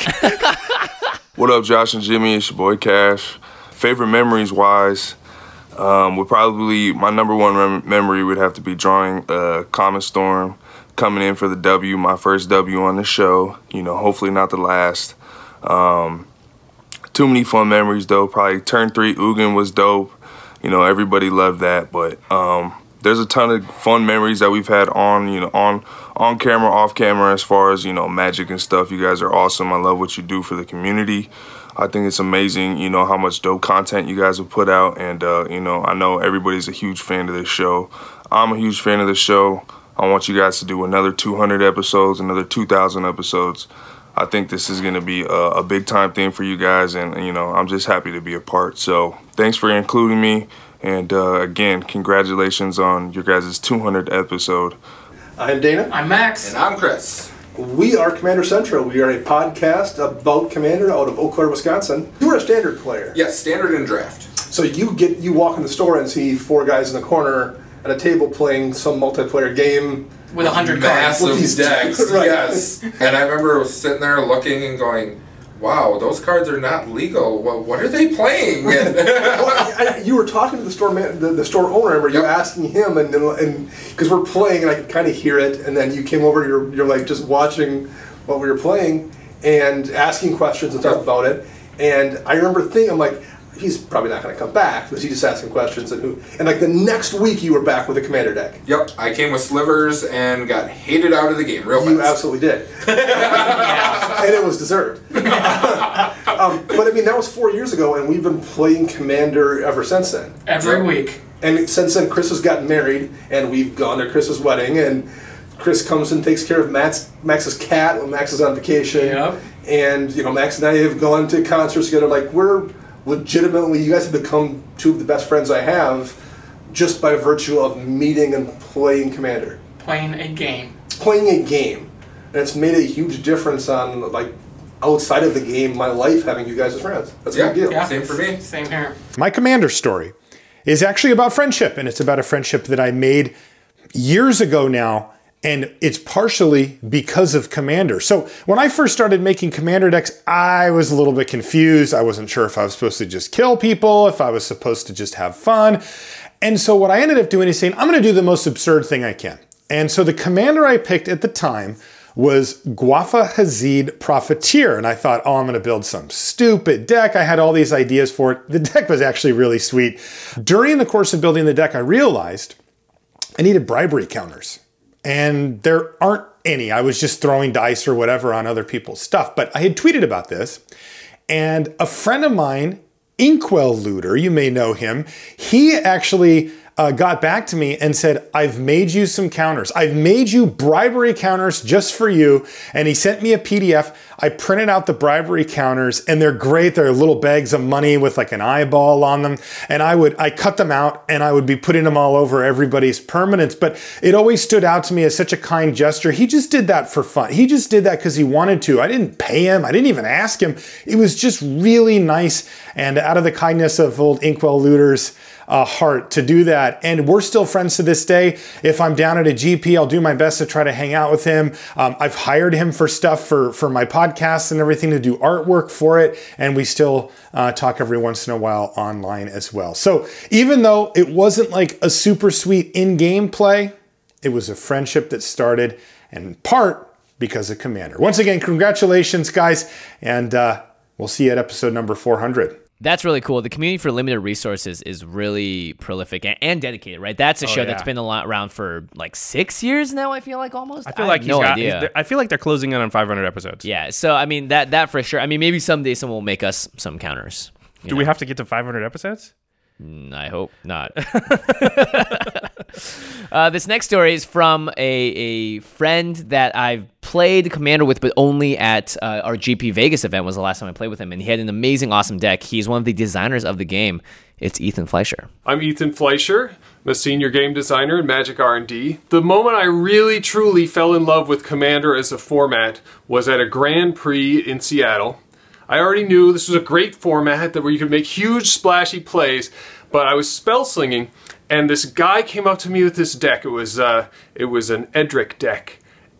What up, Josh and Jimmy? It's your boy Cash. Favorite memories wise, um, would probably, my number one mem- memory would have to be drawing uh, Comet Storm, coming in for the W, my first W on the show. You know, hopefully not the last. Um, too many fun memories though. Probably turn three, Ugin was dope. You know, everybody loved that. But um, there's a ton of fun memories that we've had on, you know, on. on camera, off camera, as far as, you know, Magic and stuff. You guys are awesome. I love what you do for the community. I think it's amazing, you know, how much dope content you guys have put out. And, uh, you know, I know everybody's a huge fan of this show. I'm a huge fan of the show. I want you guys to do another two hundred episodes, another two thousand episodes. I think this is going to be a, a big time thing for you guys. And, you know, I'm just happy to be a part. So thanks for including me. And, uh, again, congratulations on your guys' two hundredth episode. I'm Dana. I'm Max. And I'm Chris. We are Commander Central. We are a podcast about Commander out of Eau Claire, Wisconsin. You are a standard player. Yes, standard and draft. So you get you walk in the store and see four guys in the corner at a table playing some multiplayer game. With a hundred cards. Massive these decks, right. Yes. And I remember sitting there looking and going, wow, those cards are not legal. Well, what are they playing? well, I, I, you were talking to the store man, the, the store owner, and you were asking him, and and because we're playing, and I could kind of hear it, and then you came over, you're you're like just watching what we were playing and asking questions and stuff about it, and I remember thinking, I'm like, he's probably not going to come back because he's just asking questions, and who, and like the next week you were back with a Commander deck. Yep, I came with slivers and got hated out of the game real fast. You absolutely did. And it was deserved. um, but I mean, that was four years ago, and we've been playing Commander ever since then. Every week. And since then, Chris has gotten married, and we've gone to Chris's wedding, and Chris comes and takes care of Max, Max's cat when Max is on vacation. Yep. And, you know, Max and I have gone to concerts together. Like, we're legitimately, you guys have become two of the best friends I have just by virtue of meeting and playing Commander. Playing a game. Playing a game. And it's made a huge difference on, like, outside of the game, my life, having you guys as friends. That's a yeah, big deal. Yeah, same for me. Same here. My Commander story is actually about friendship, and it's about a friendship that I made years ago now, And it's partially because of Commander. So when I first started making Commander decks, I was a little bit confused. I wasn't sure if I was supposed to just kill people, if I was supposed to just have fun. And so what I ended up doing is saying, I'm gonna do the most absurd thing I can. And so the Commander I picked at the time was Guafa Hazid Profiteer. And I thought, oh, I'm gonna build some stupid deck. I had all these ideas for it. The deck was actually really sweet. During the course of building the deck, I realized I needed bribery counters. And there aren't any. I was just throwing dice or whatever on other people's stuff. But I had tweeted about this, and a friend of mine, Inkwell Looter, you may know him, he actually uh, got back to me and said, I've made you some counters. I've made you bribery counters just for you. And he sent me a P D F. I printed out the bribery counters, and they're great. They're little bags of money with like an eyeball on them. And I would, I cut them out, and I would be putting them all over everybody's permanents. But it always stood out to me as such a kind gesture. He just did that for fun. He just did that because he wanted to. I didn't pay him. I didn't even ask him. It was just really nice. And out of the kindness of old Inkwell Looter's Uh, heart to do that. And we're still friends to this day. If I'm down at a G P, I'll do my best to try to hang out with him. Um, I've hired him for stuff for, for my podcasts and everything, to do artwork for it. And we still uh, talk every once in a while online as well. So even though it wasn't like a super sweet in-game play, it was a friendship that started in part because of Commander. Once again, congratulations, guys. And uh, we'll see you at episode number four hundred. That's really cool. The community for limited resources is really prolific and, and dedicated, right? That's a Oh, show yeah. that's been a lot around for like six years now. I feel like almost. I feel I like have he's no got, idea. he's- I feel like they're closing in on five hundred episodes. Yeah, so I mean that that for sure. I mean, maybe someday someone will make us some counters. Do we have to get to five hundred episodes? Mm, I hope not. uh, this next story is from a, a friend that I've played Commander with, but only at uh, our G P Vegas event was the last time I played with him, and he had an amazing, awesome deck. He's one of the designers of the game. It's Ethan Fleischer. I'm Ethan Fleischer. I'm a senior game designer in Magic R and D. The moment I really, truly fell in love with Commander as a format was at a Grand Prix in Seattle. I already knew this was a great format that where you could make huge splashy plays, but I was spell slinging, and this guy came up to me with this deck. It was uh, it was an Edric deck,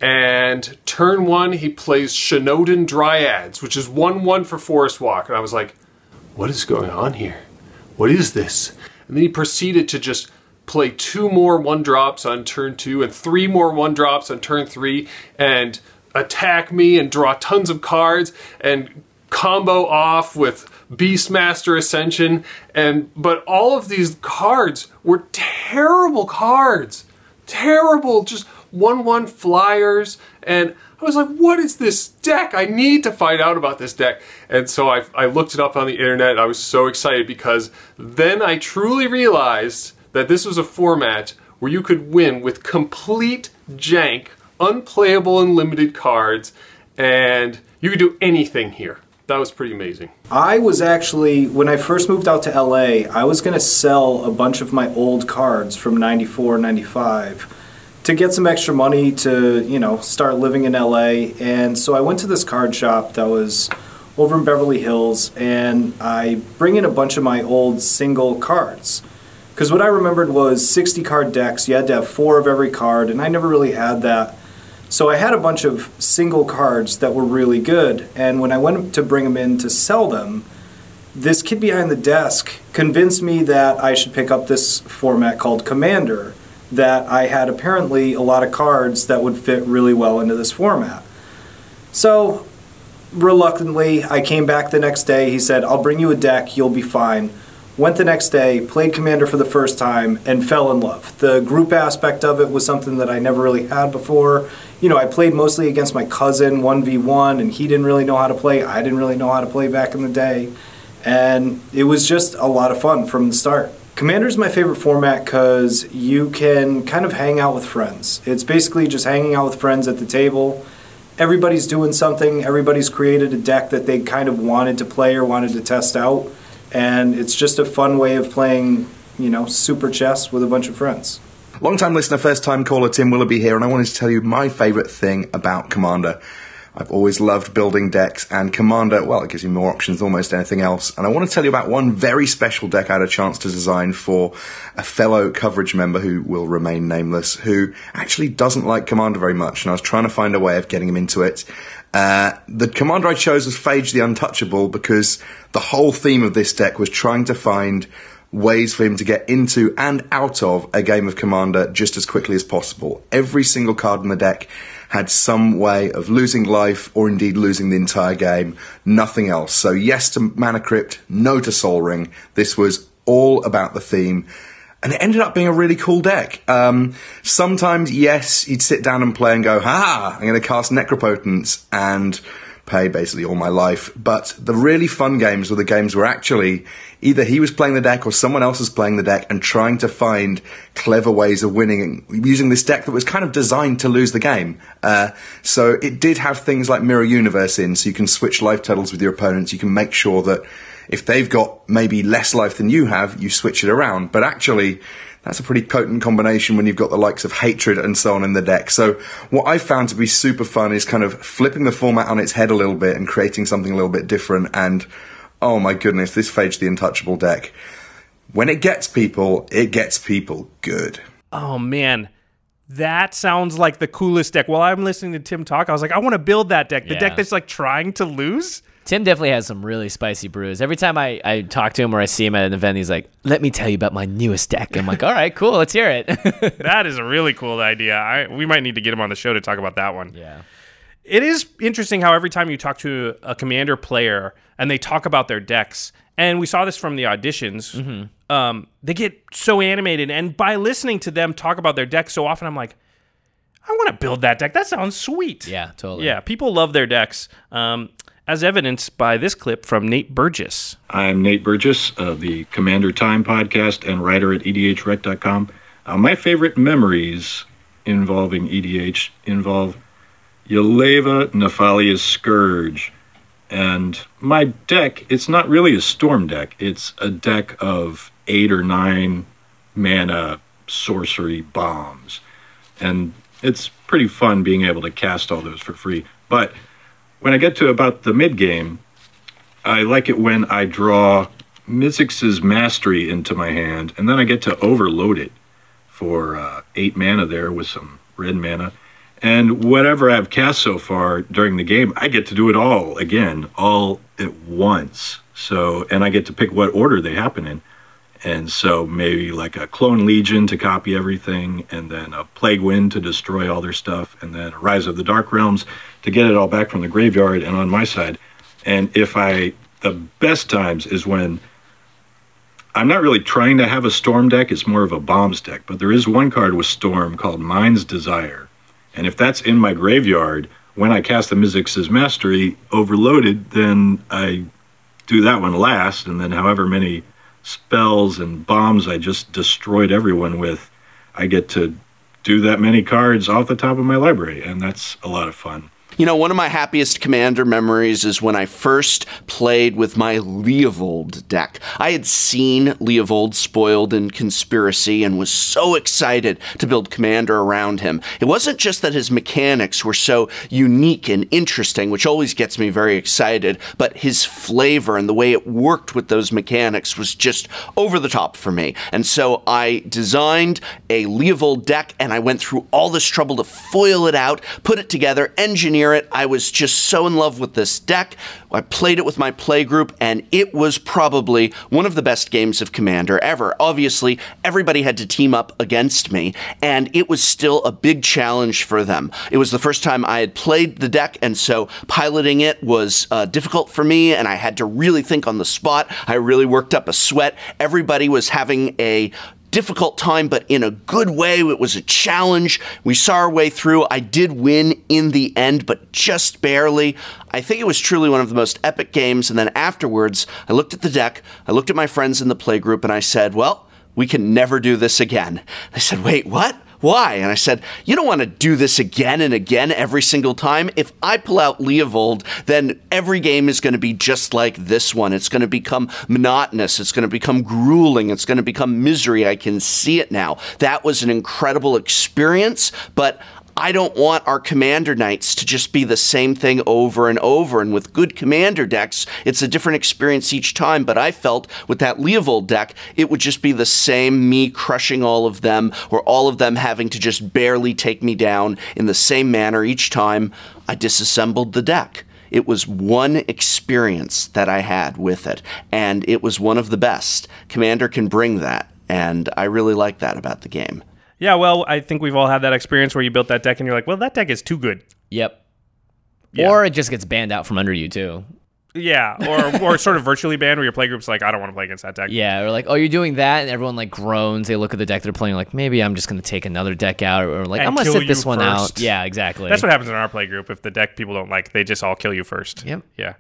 and turn one he plays Shinoden Dryads, which is one one for Forest Walk, and I was like, what is going on here? What is this? And then he proceeded to just play two more one drops on turn two and three more one drops on turn three, and attack me and draw tons of cards and combo off with Beastmaster Ascension, and but all of these cards were terrible cards. Terrible, just one one flyers, and I was like, what is this deck? I need to find out about this deck. And so I, I looked it up on the internet, and I was so excited because then I truly realized that this was a format where you could win with complete jank, unplayable and limited cards, and you could do anything here. That was pretty amazing. I was actually, when I first moved out to L A, I was going to sell a bunch of my old cards from ninety-four, ninety-five to get some extra money to, you know, start living in L A. And so I went to this card shop that was over in Beverly Hills, and I bring in a bunch of my old single cards. Because what I remembered was sixty card decks, you had to have four of every card, and I never really had that. So I had a bunch of single cards that were really good, and when I went to bring them in to sell them, this kid behind the desk convinced me that I should pick up this format called Commander, that I had apparently a lot of cards that would fit really well into this format. So, reluctantly, I came back the next day. He said, I'll bring you a deck, you'll be fine. Went the next day, played Commander for the first time, and fell in love. The group aspect of it was something that I never really had before. You know, I played mostly against my cousin, one v one, and he didn't really know how to play. I didn't really know how to play back in the day. And it was just a lot of fun from the start. Commander's my favorite format because you can kind of hang out with friends. It's basically just hanging out with friends at the table. Everybody's doing something. Everybody's created a deck that they kind of wanted to play or wanted to test out. And it's just a fun way of playing, you know, super chess with a bunch of friends. Long-time listener, first-time caller Tim Willoughby here, and I wanted to tell you my favourite thing about Commander. I've always loved building decks, and Commander, well, it gives you more options than almost anything else. And I want to tell you about one very special deck I had a chance to design for a fellow coverage member who will remain nameless, who actually doesn't like Commander very much, and I was trying to find a way of getting him into it. Uh, the commander I chose was Phage the Untouchable, because the whole theme of this deck was trying to find ways for him to get into and out of a game of Commander just as quickly as possible. Every single card in the deck had some way of losing life or indeed losing the entire game, nothing else. So yes to Mana Crypt, no to Sol Ring. This was all about the theme. And it ended up being a really cool deck. Um, sometimes, yes, you'd sit down and play and go, ha, I'm going to cast Necropotence and pay basically all my life. But the really fun games were the games where actually either he was playing the deck or someone else was playing the deck and trying to find clever ways of winning using this deck that was kind of designed to lose the game. Uh, so it did have things like Mirror Universe in, so you can switch life totals with your opponents. You can make sure that if they've got maybe less life than you have, you switch it around. But actually, that's a pretty potent combination when you've got the likes of Hatred and so on in the deck. So what I found to be super fun is kind of flipping the format on its head a little bit and creating something a little bit different. And oh my goodness, this Phage the Untouchable deck, when it gets people, it gets people good. Oh man, that sounds like the coolest deck. While I'm listening to Tim talk, I was like, I want to build that deck. The Yeah. deck that's like trying to lose. Tim definitely has some really spicy brews. Every time I, I talk to him or I see him at an event, he's like, let me tell you about my newest deck. I'm like, all right, cool, let's hear it. That is a really cool idea. I, we might need to get him on the show to talk about that one. Yeah. It is interesting how every time you talk to a Commander player and they talk about their decks, and we saw this from the auditions, Mm-hmm. um, they get so animated. And by listening to them talk about their decks so often, I'm like, I want to build that deck. That sounds sweet. Yeah, totally. Yeah, people love their decks. Um, as evidenced by this clip from Nate Burgess. I'm Nate Burgess of the Commander Time podcast and writer at E D H rec dot com. Uh, my favorite memories involving E D H involve Yeleva Nefalia's Scourge. And my deck, it's not really a storm deck. It's a deck of eight or nine mana sorcery bombs. And it's pretty fun being able to cast all those for free. But when I get to about the mid-game, I like it when I draw Mizzix's Mastery into my hand, and then I get to overload it for uh, eight mana there with some red mana. And whatever I've cast so far during the game, I get to do it all again, all at once. So, and I get to pick what order they happen in. And so maybe like a Clone Legion to copy everything, and then a Plague Wind to destroy all their stuff, and then a Rise of the Dark Realms to get it all back from the graveyard and on my side. And if I, the best times is when I'm not really trying to have a Storm deck, it's more of a Bombs deck, but there is one card with Storm called Mind's Desire. And if that's in my graveyard, when I cast the Mizzix's Mastery overloaded, then I do that one last, and then however many spells and bombs I just destroyed everyone with, I get to do that many cards off the top of my library, and that's a lot of fun. You know, one of my happiest Commander memories is when I first played with my Leovold deck. I had seen Leovold spoiled in Conspiracy and was so excited to build Commander around him. It wasn't just that his mechanics were so unique and interesting, which always gets me very excited, but his flavor and the way it worked with those mechanics was just over the top for me. And so I designed a Leovold deck, and I went through all this trouble to foil it out, put it together, engineer it. I was just so in love with this deck. I played it with my play group, and it was probably one of the best games of Commander ever. Obviously, everybody had to team up against me, and it was still a big challenge for them. It was the first time I had played the deck, and so piloting it was uh, difficult for me, and I had to really think on the spot. I really worked up a sweat. Everybody was having a difficult time, but in a good way. It was a challenge. We saw our way through. I did win in the end, but just barely. I think it was truly one of the most epic games. And then afterwards, I looked at the deck, I looked at my friends in the play group, and I said, well, we can never do this again. They said, wait, what? Why? And I said, you don't want to do this again and again every single time. If I pull out Leovold, then every game is going to be just like this one. It's going to become monotonous. It's going to become grueling. It's going to become misery. I can see it now. That was an incredible experience, but I don't want our Commander nights to just be the same thing over and over. And with good Commander decks, it's a different experience each time. But I felt with that Leovold deck, it would just be the same me crushing all of them, or all of them having to just barely take me down in the same manner each time I disassembled the deck. It was one experience that I had with it, and it was one of the best. Commander can bring that, and I really like that about the game. Yeah, well, I think we've all had that experience where you built that deck and you're like, well, that deck is too good. Yep. Yeah. Or it just gets banned out from under you, too. Yeah, or or sort of virtually banned where your playgroup's like, I don't want to play against that deck. Yeah, or like, oh, you're doing that, and everyone like groans. They look at the deck they're playing, like, maybe I'm just going to take another deck out, or like, And I'm going to kill sit this you one first. out. Yeah, exactly. That's what happens in our playgroup. If the deck people don't like, they just all kill you first. Yep. Yeah.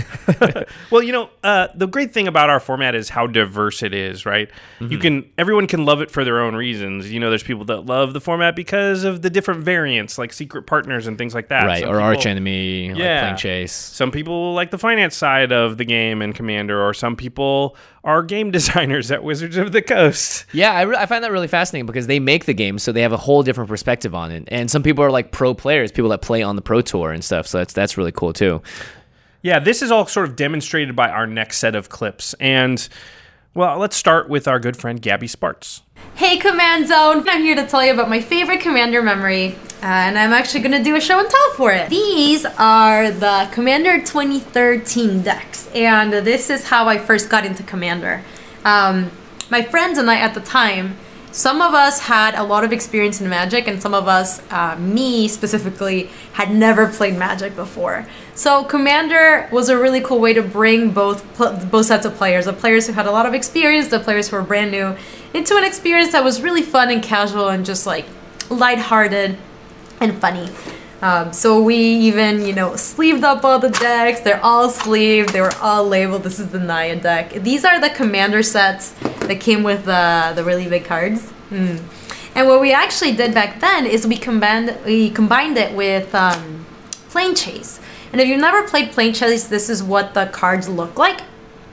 Well, you know, uh, the great thing about our format is how diverse it is, right? Mm-hmm. You can everyone can love it for their own reasons. You know, there's people that love the format because of the different variants, like secret partners and things like that. Right, Some or people- arch enemy, like Yeah. playing chase. Some people like the finance side of the game and Commander, or some people are game designers at Wizards of the Coast. Yeah, I, re- I find that really fascinating because they make the game, so they have a whole different perspective on it. And some people are like pro players, people that play on the Pro Tour and stuff. So that's that's really cool too. Yeah, this is all sort of demonstrated by our next set of clips. And, well, let's start with our good friend Gabby Sparts. Hey Command Zone! I'm here to tell you about my favorite Commander memory, uh, and I'm actually going to do a show and tell for it. These are the Commander twenty thirteen decks, and this is how I first got into Commander. Um, my friends and I at the time, some of us had a lot of experience in Magic, and some of us, uh, me specifically, had never played Magic before. So Commander was a really cool way to bring both pl- both sets of players, the players who had a lot of experience, the players who were brand new, into an experience that was really fun and casual and just like lighthearted and funny. Um, so we even, you know, sleeved up all the decks. They're all sleeved. They were all labeled. This is the Naya deck. These are the Commander sets that came with the the really big cards. Mm. And what we actually did back then is we combined we combined it with um, Plane Chase. And if you've never played Plane Chase, this is what the cards look like.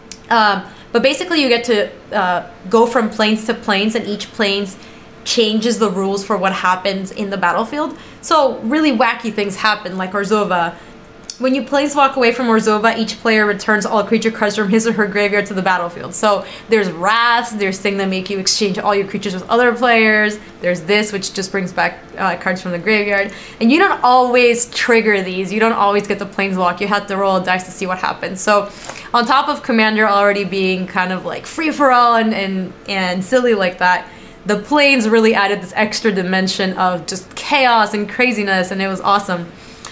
Um, but basically, you get to uh, go from planes to planes, and each planes changes the rules for what happens in the battlefield. So really wacky things happen, like Orzhova. When you planeswalk away from Orzhova, each player returns all creature cards from his or her graveyard to the battlefield. So there's Wraths, there's things that make you exchange all your creatures with other players. There's this, which just brings back uh, cards from the graveyard. And you don't always trigger these. You don't always get the planeswalk. You have to roll a dice to see what happens. So on top of Commander already being kind of like free-for-all and, and, and silly like that, the planes really added this extra dimension of just chaos and craziness, and it was awesome.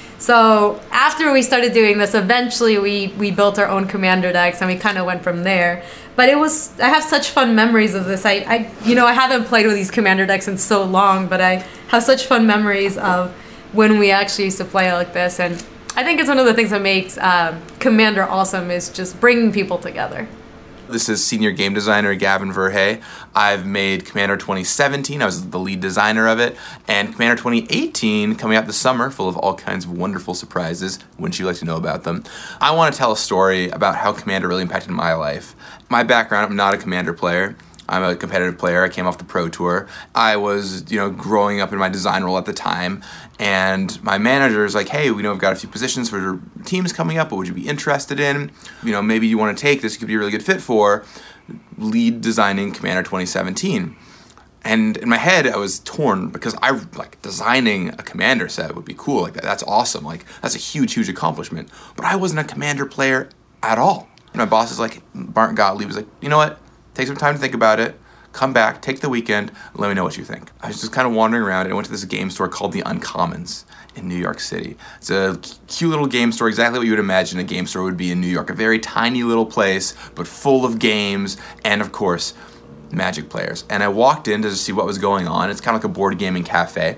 So after we started doing this, eventually we, we built our own Commander decks, and we kind of went from there. But it was, I have such fun memories of this. I, I, you know, I haven't played with these Commander decks in so long, but I have such fun memories of when we actually used to play like this. And I think it's one of the things that makes um, Commander awesome, is just bringing people together. This is senior game designer Gavin Verhey. I've made Commander twenty seventeen. I was the lead designer of it. And Commander twenty eighteen coming out this summer, full of all kinds of wonderful surprises. Wouldn't you like to know about them? I want to tell a story about how Commander really impacted my life. My background, I'm not a Commander player. I'm a competitive player. I came off the Pro Tour. I was, you know, growing up in my design role at the time, and my manager was like, hey, we know we've got a few positions for teams coming up. What would you be interested in? You know, maybe you want to take this. Could be a really good fit for lead designing Commander twenty seventeen. And in my head, I was torn because I like designing a Commander set would be cool. Like that, that's awesome. Like that's a huge, huge accomplishment. But I wasn't a Commander player at all. And my boss is like, Bart Gottlieb was like, you know what? Take some time to think about it. Come back, take the weekend, and let me know what you think. I was just kind of wandering around, and I went to this game store called The Uncommons in New York City. It's a cute little game store, exactly what you would imagine a game store would be in New York. A very tiny little place, but full of games, and of course, Magic players. And I walked in to see what was going on. It's kind of like a board gaming cafe.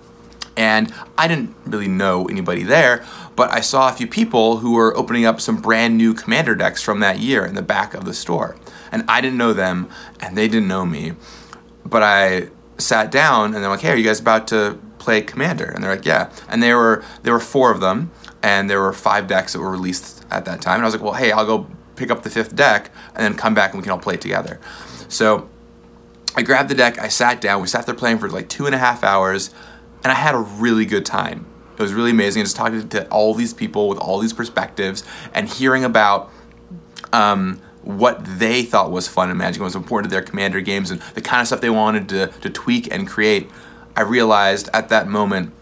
And I didn't really know anybody there, but I saw a few people who were opening up some brand new Commander decks from that year in the back of the store. And I didn't know them, and they didn't know me. But I sat down, and they're like, hey, are you guys about to play Commander? And they're like, yeah. And there were there were four of them, and there were five decks that were released at that time. And I was like, well, hey, I'll go pick up the fifth deck, and then come back, and we can all play it together. So I grabbed the deck, I sat down, we sat there playing for like two and a half hours. and I had a really good time. It was really amazing just talking to all these people with all these perspectives and hearing about um, what they thought was fun in Magic, what was important to their Commander games, and the kind of stuff they wanted to, to tweak and create. I realized at that moment,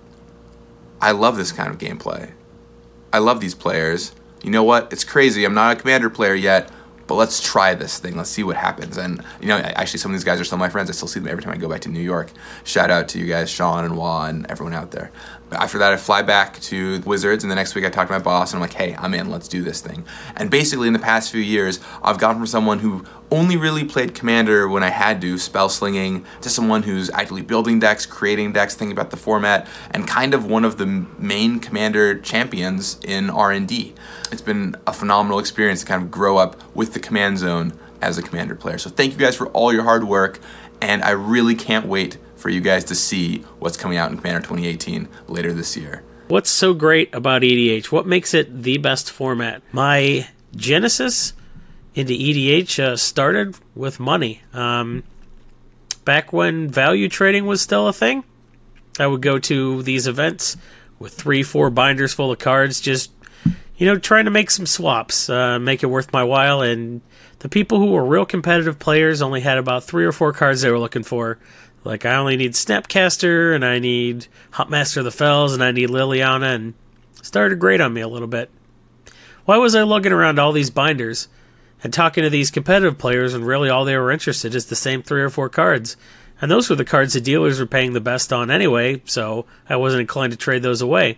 I love this kind of gameplay. I love these players. You know what? It's crazy. I'm not a Commander player yet, but let's try this thing. Let's see what happens. And, you know, actually some of these guys are still my friends. I still see them every time I go back to New York. Shout out to you guys, Sean and Wah and everyone out there. After that, I fly back to Wizards, and the next week I talk to my boss, and I'm like, hey, I'm in, let's do this thing. And basically, in the past few years, I've gone from someone who only really played Commander when I had to, spell slinging, to someone who's actively building decks, creating decks, thinking about the format, and kind of one of the main Commander champions in R and D. It's been a phenomenal experience to kind of grow up with the Command Zone as a Commander player. So thank you guys for all your hard work, and I really can't wait for you guys to see what's coming out in Commander twenty eighteen later this year. What's so great about E D H? What makes it the best format? My genesis into E D H uh, started with money. Um, back when value trading was still a thing, I would go to these events with three, four binders full of cards, just, you know, trying to make some swaps, uh, make it worth my while. And the people who were real competitive players only had about three or four cards they were looking for. Like, I only need Snapcaster, and I need Huntmaster of the Fells, and I need Liliana, and it started to grate on me a little bit. Why was I lugging around all these binders and talking to these competitive players when really all they were interested is the same three or four cards? And those were the cards the dealers were paying the best on anyway, so I wasn't inclined to trade those away.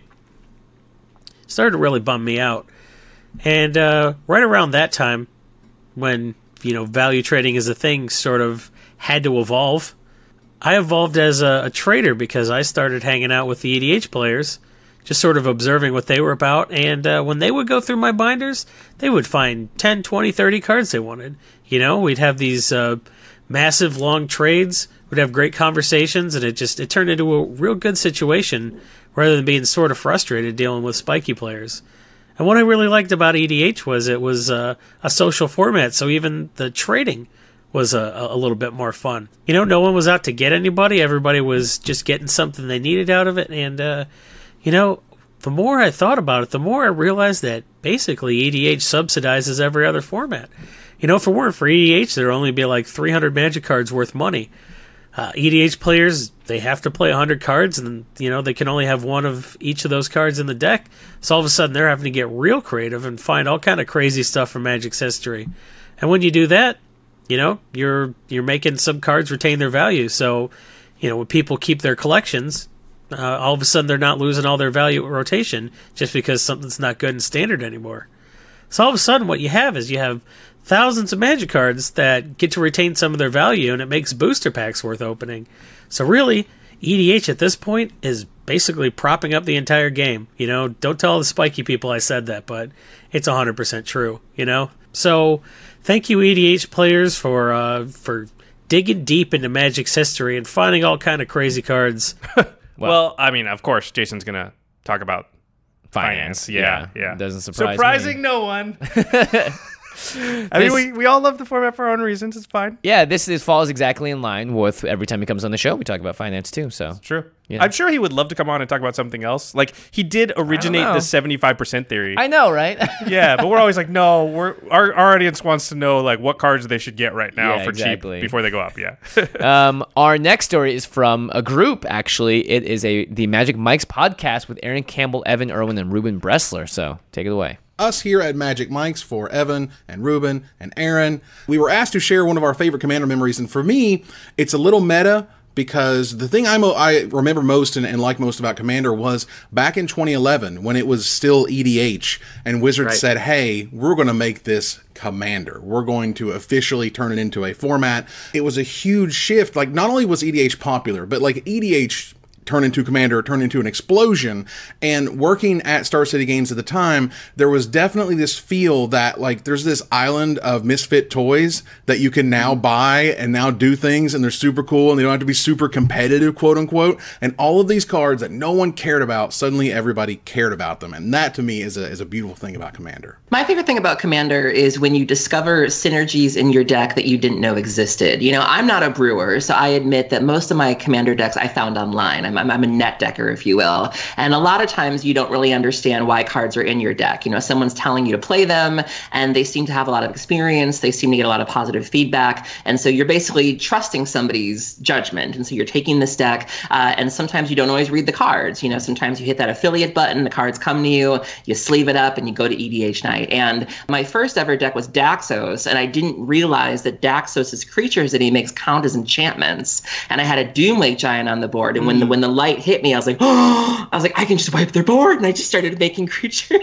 It started to really bum me out. And uh, right around that time, when, you know, value trading as a thing sort of had to evolve, I evolved as a, a trader because I started hanging out with the E D H players, just sort of observing what they were about. And uh, when they would go through my binders, they would find ten, twenty, thirty cards they wanted. You know, we'd have these uh, massive long trades. We'd have great conversations, and it just it turned into a real good situation rather than being sort of frustrated dealing with spiky players. And what I really liked about E D H was it was uh, a social format, so even the trading was a, a little bit more fun. You know, no one was out to get anybody. Everybody was just getting something they needed out of it. And, uh, you know, the more I thought about it, the more I realized that basically E D H subsidizes every other format. You know, if it weren't for E D H, there'd only be like three hundred Magic cards worth money. Uh, E D H players, they have to play one hundred cards, and, you know, they can only have one of each of those cards in the deck. So all of a sudden, they're having to get real creative and find all kind of crazy stuff from Magic's history. And when you do that, you know, you're you're making some cards retain their value. So, you know, when people keep their collections, uh, all of a sudden they're not losing all their value at rotation just because something's not good in Standard anymore. So all of a sudden what you have is you have thousands of Magic cards that get to retain some of their value, and it makes booster packs worth opening. So really, E D H at this point is basically propping up the entire game. You know, don't tell the spiky people I said that, but it's one hundred percent true, you know? So thank you, E D H players, for uh, for digging deep into Magic's history and finding all kind of crazy cards. well, well, I mean, of course, Jason's going to talk about finance. finance. Yeah, yeah. yeah. Doesn't surprise Surprising me. no one. I mean, we, we all love the format for our own reasons. It's fine. Yeah, this is falls exactly in line with every time he comes on the show, we talk about finance too. So it's true. Yeah. I'm sure he would love to come on and talk about something else. Like, he did originate the seventy-five percent theory. I know, right? Yeah, but we're always like, no, we're our, our audience wants to know like what cards they should get right now Yeah, for exactly. cheap before they go up. Yeah. um, our next story is from a group. Actually, it is a the Magic Mike's podcast with Aaron Campbell, Evan Irwin, and Ruben Bressler. So take it away. Us here at Magic Mike's for Evan and Ruben and Aaron, we were asked to share one of our favorite Commander memories, and for me, it's a little meta because the thing I, mo- I remember most and, and like most about Commander was back in twenty eleven when it was still E D H, and Wizards Right. said, hey, we're going to make this Commander. We're going to officially turn it into a format. It was a huge shift. Like, not only was E D H popular, but like E D H turn into Commander, turn into an explosion. And working at Star City Games at the time, there was definitely this feel that like there's this island of misfit toys that you can now buy and now do things, and they're super cool and they don't have to be super competitive, quote unquote. And all of these cards that no one cared about, suddenly everybody cared about them. And that to me is a, is a beautiful thing about Commander. My favorite thing about Commander is when you discover synergies in your deck that you didn't know existed. You know, I'm not a brewer, so I admit that most of my Commander decks I found online. I I'm, I'm, I'm a net decker, if you will. And a lot of times you don't really understand why cards are in your deck. You know, someone's telling you to play them and they seem to have a lot of experience. They seem to get a lot of positive feedback. And so you're basically trusting somebody's judgment. And so you're taking this deck uh, and sometimes you don't always read the cards. You know, sometimes you hit that affiliate button, the cards come to you, you sleeve it up and you go to E D H night. And my first ever deck was Daxos, and I didn't realize that Daxos' creatures that he makes count as enchantments. And I had a Doomlake Giant on the board, and when the when the light hit me, I was like, oh, I was like, I can just wipe their board, and I just started making creatures.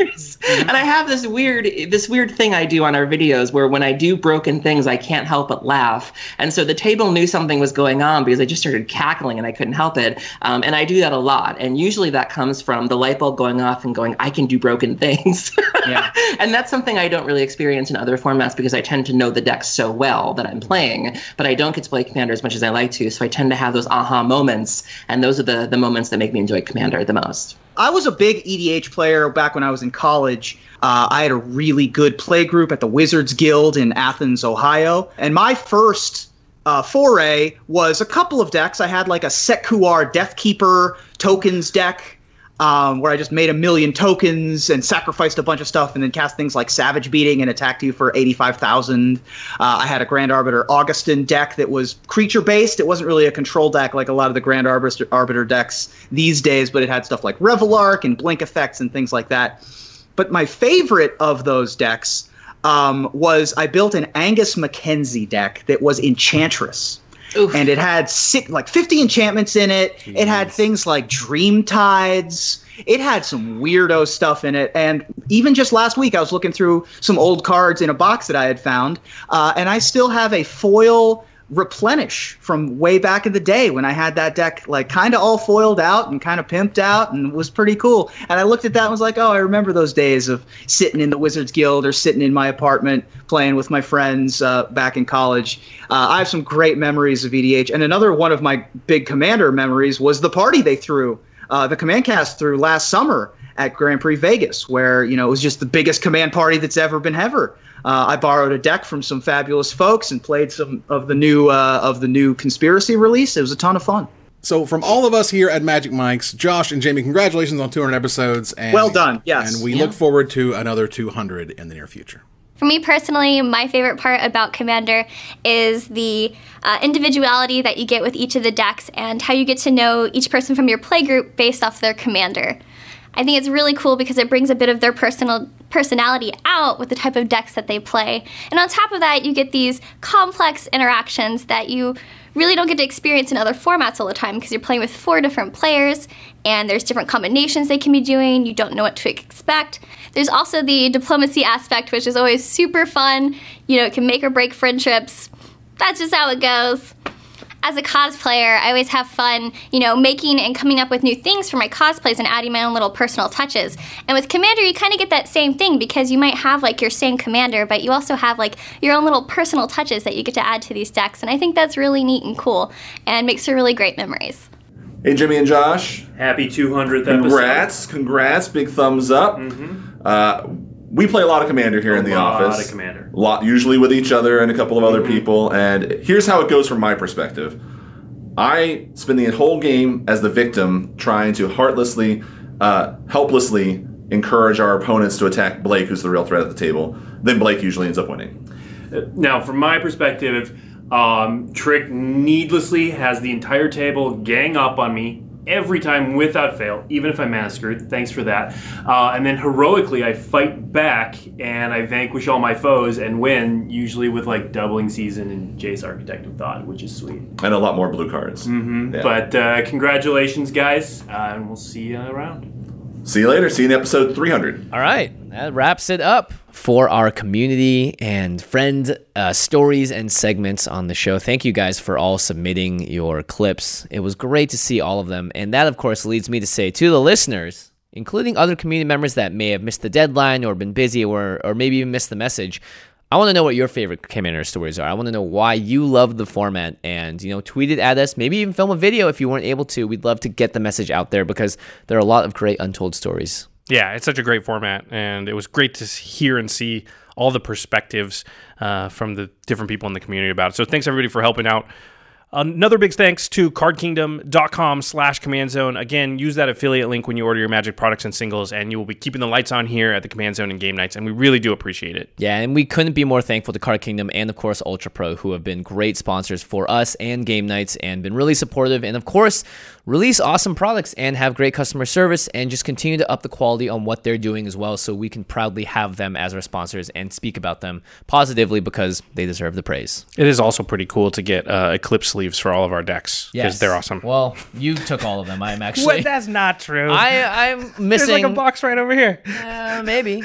And I have this weird this weird thing I do on our videos where when I do broken things, I can't help but laugh. And so the table knew something was going on because I just started cackling and I couldn't help it. Um, and I do that a lot. And usually that comes from the light bulb going off and going, I can do broken things. Yeah. And that's something I don't really experience in other formats because I tend to know the deck so well that I'm playing, but I don't get to play Commander as much as I like to. So I tend to have those aha moments. And those are the, the moments that make me enjoy Commander the most. I was a big E D H player back when I was in college. Uh, I had a really good play group at the Wizards Guild in Athens, Ohio. And my first uh, foray was a couple of decks. I had like a Set-Kuar Deathkeeper tokens deck um, where I just made a million tokens and sacrificed a bunch of stuff and then cast things like Savage Beating and attacked you for eighty-five thousand. Uh, I had a Grand Arbiter Augustin deck that was creature-based. It wasn't really a control deck like a lot of the Grand Arbiter, Arbiter decks these days, but it had stuff like Revelark and Blink effects and things like that. But my favorite of those decks um, was I built an Angus Mackenzie deck that was Enchantress. Oof. And it had six, like fifty enchantments in it. Jeez. It had things like Dream Tides. It had some weirdo stuff in it. And even just last week, I was looking through some old cards in a box that I had found. Uh, and I still have a foil Replenish from way back in the day when I had that deck like kind of all foiled out and kind of pimped out and was pretty cool. And I looked at that and was like, oh, I remember those days of sitting in the Wizards Guild or sitting in my apartment playing with my friends uh, back in college. Uh, I have some great memories of E D H. And another one of my big Commander memories was the party they threw, uh, the Command Cast threw last summer at Grand Prix Vegas, where, you know, it was just the biggest command party that's ever been ever. Uh, I borrowed a deck from some fabulous folks and played some of the new uh, of the new Conspiracy release. It was a ton of fun. So from all of us here at Magic Mike's, Josh and Jamie, congratulations on two hundred episodes. And, well done, yes. And we yeah. look forward to another two hundred in the near future. For me personally, my favorite part about Commander is the uh, individuality that you get with each of the decks and how you get to know each person from your playgroup based off their Commander. I think it's really cool because it brings a bit of their personal personality out with the type of decks that they play. And on top of that, you get these complex interactions that you really don't get to experience in other formats all the time because you're playing with four different players and there's different combinations they can be doing. You don't know what to expect. There's also the diplomacy aspect, which is always super fun. You know, it can make or break friendships. That's just how it goes. As a cosplayer, I always have fun, you know, making and coming up with new things for my cosplays and adding my own little personal touches. And with Commander, you kind of get that same thing because you might have, like, your same Commander, but you also have, like, your own little personal touches that you get to add to these decks. And I think that's really neat and cool and makes for really great memories. Hey, Jimmy and Josh. Happy two hundredth episode. Congrats. Congrats. Big thumbs up. Mm-hmm. Uh, we play a lot of Commander here a in the lot office. A lot of Commander. A lot, usually with each other and a couple of other mm-hmm. people. And here's how it goes from my perspective. I spend the whole game as the victim trying to heartlessly, uh, helplessly encourage our opponents to attack Blake, who's the real threat at the table. Then Blake usually ends up winning. Now, from my perspective, um, Trick needlessly has the entire table gang up on me every time without fail, even if I massacred. Thanks for that. Uh, and then heroically, I fight back and I vanquish all my foes and win, usually with like doubling season and Jace Architect of Thought, which is sweet. And a lot more blue cards. Mm-hmm. Yeah. But uh, congratulations, guys, uh, and we'll see you around. See you later. See you in episode three hundred. All right. That wraps it up for our community and friend uh, stories and segments on the show. Thank you guys for all submitting your clips. It was great to see all of them. And that, of course, leads me to say to the listeners, including other community members that may have missed the deadline or been busy or, or maybe even missed the message, I want to know what your favorite Commander stories are. I want to know why you love the format and, you know, tweet it at us. Maybe even film a video if you weren't able to. We'd love to get the message out there because there are a lot of great untold stories. Yeah, it's such a great format, and it was great to hear and see all the perspectives uh, from the different people in the community about it. So thanks, everybody, for helping out. Another big thanks to cardkingdom.com slash command zone. Again, use that affiliate link when you order your Magic products and singles, and you will be keeping the lights on here at the Command Zone and game nights, and we really do appreciate it. Yeah, and we couldn't be more thankful to Card Kingdom and, of course, Ultra Pro, who have been great sponsors for us and game nights and been really supportive, and, of course, release awesome products and have great customer service and just continue to up the quality on what they're doing as well, so we can proudly have them as our sponsors and speak about them positively because they deserve the praise. It is also pretty cool to get uh, Eclipse sleeves for all of our decks because Yes. they're awesome. Well, you took all of them. I'm actually... What? That's not true. I, I'm missing... There's like a box right over here. Uh, maybe.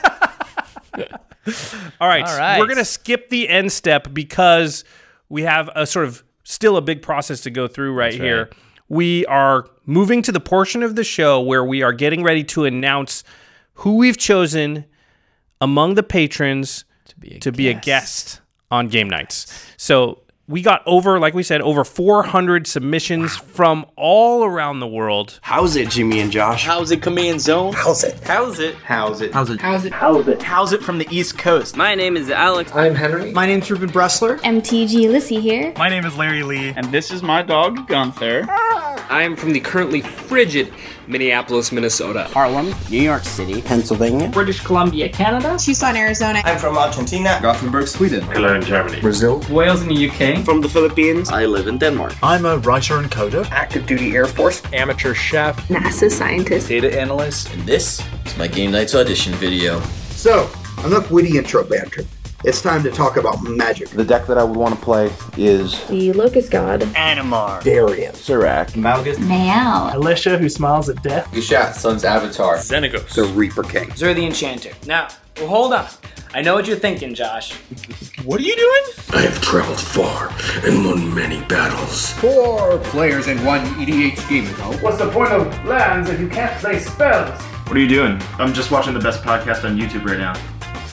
All right, All right. we're going to skip the end step because we have a sort of still a big process to go through right That's here. right. We are moving to the portion of the show where we are getting ready to announce who we've chosen among the patrons to be a, to be a guest on game nights. So we got over, like we said, over four hundred submissions from all around the world. How's it, Jimmy and Josh? How's it, Command Zone? How's it? How's it? How's it? How's it? How's it? How's it? How's it from the East Coast? My name is Alex. I'm Henry. My name's Ruben Bressler. M T G Lissy here. My name is Larry Lee. And this is my dog, Gunther. I am from the currently frigid Minneapolis, Minnesota. Harlem, New York City, Pennsylvania, British Columbia, Canada, Tucson, Arizona. I'm from Argentina, Gothenburg, Sweden, Cologne, Germany, Brazil, Wales in the U K, from the Philippines. I live in Denmark. I'm a writer and coder, active duty Air Force, amateur chef, NASA scientist. data analyst, and this is my Game Nights audition video. So, enough witty intro banter. It's time to talk about Magic. The deck that I would want to play is The Locust God. Animar, Darian, Sirac, Malgus, Meow. Alicia, who smiles at death, Gashat, Sun's Avatar, Xenagos, the Reaper King. Zer the Enchanter. Now, well, hold on. I know what you're thinking, Josh. What are you doing? I have traveled far and won many battles. Four players in one E D H game ago. What's the point of lands if you can't play spells? What are you doing? I'm just watching the best podcast on YouTube right now.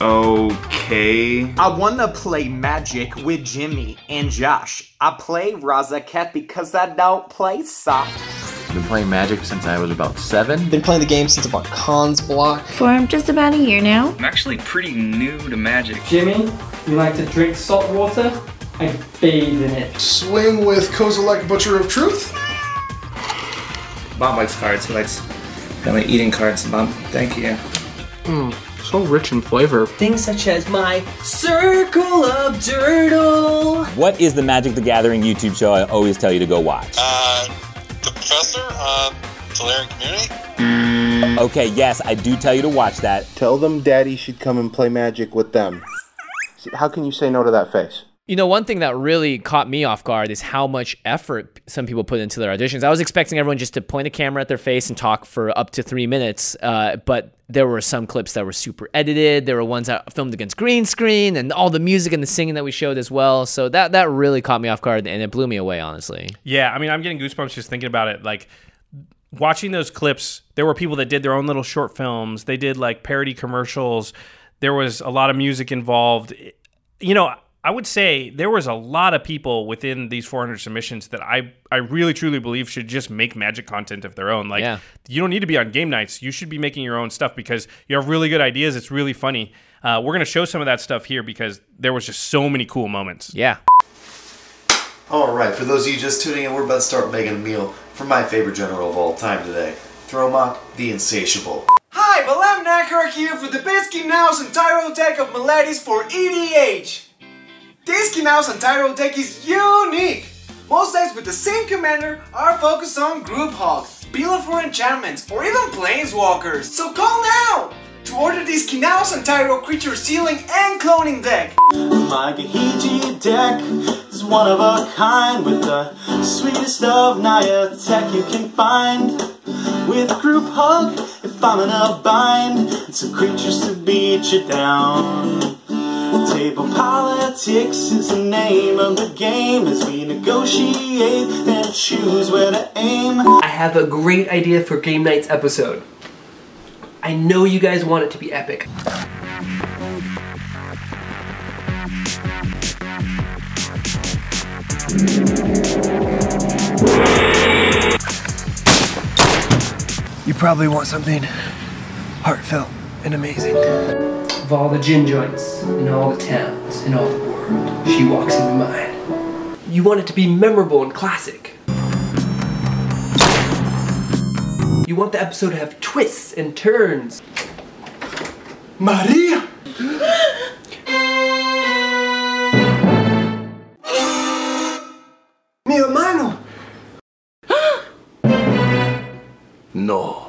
Okay. I wanna play Magic with Jimmy and Josh. I play Razaket because I don't play soft. I've been playing Magic since I was about seven. Been playing the game since about Cons Block. For just about a year now. I'm actually pretty new to Magic. Jimmy, you like to drink salt water? I bathe in it. Swing with Kozilek, Butcher of Truth. Bob likes cards. He likes family eating cards. Bob, thank you. Mmm, so rich in flavor. Things such as my Circle of Durdle. What is the Magic the Gathering YouTube show I always tell you to go watch? Uh, The Professor on Tolarian Community? Okay, yes, I do tell you to watch that. Tell them Daddy should come and play Magic with them. How can you say no to that face? You know, one thing that really caught me off guard is how much effort some people put into their auditions. I was expecting everyone just to point a camera at their face and talk for up to three minutes, uh, but there were some clips that were super edited. There were ones that filmed against green screen and all the music and the singing that we showed as well. So that, that really caught me off guard, and it blew me away, honestly. Yeah, I mean, I'm getting goosebumps just thinking about it. Like, watching those clips, there were people that did their own little short films. They did, like, parody commercials. There was a lot of music involved. You know, I would say there was a lot of people within these four hundred submissions that I, I really, truly believe should just make Magic content of their own. Like, Yeah. you don't need to be on game nights. You should be making your own stuff because you have really good ideas. It's really funny. Uh, we're going to show some of that stuff here because there was just so many cool moments. Yeah. All right, for those of you just tuning in, we're about to start making a meal for my favorite general of all time today, Thromok the Insatiable. Hi, Balam Nakar here for the best Kinaus and Tyrol deck of Melodies for E D H. This Kinaus and Tyrol deck is unique. Most decks with the same commander are focused on Group Hog, Bila for enchantments, or even Planeswalkers. So call now to order this Kinaus and Tyrol creature stealing and cloning deck. My Gahiji deck is one of a kind with the sweetest of Naya tech you can find. With Group Hug, if I'm in a bind, and some creatures to beat you down. Table politics is the name of the game as we negotiate and choose where to aim. I have a great idea for Game Night's episode. I know you guys want it to be epic. You probably want something heartfelt and amazing. Of all the gin joints in all the towns in all the world, she walks into mine. You want it to be memorable and classic. You want the episode to have twists and turns. Maria! Mi hermano! No.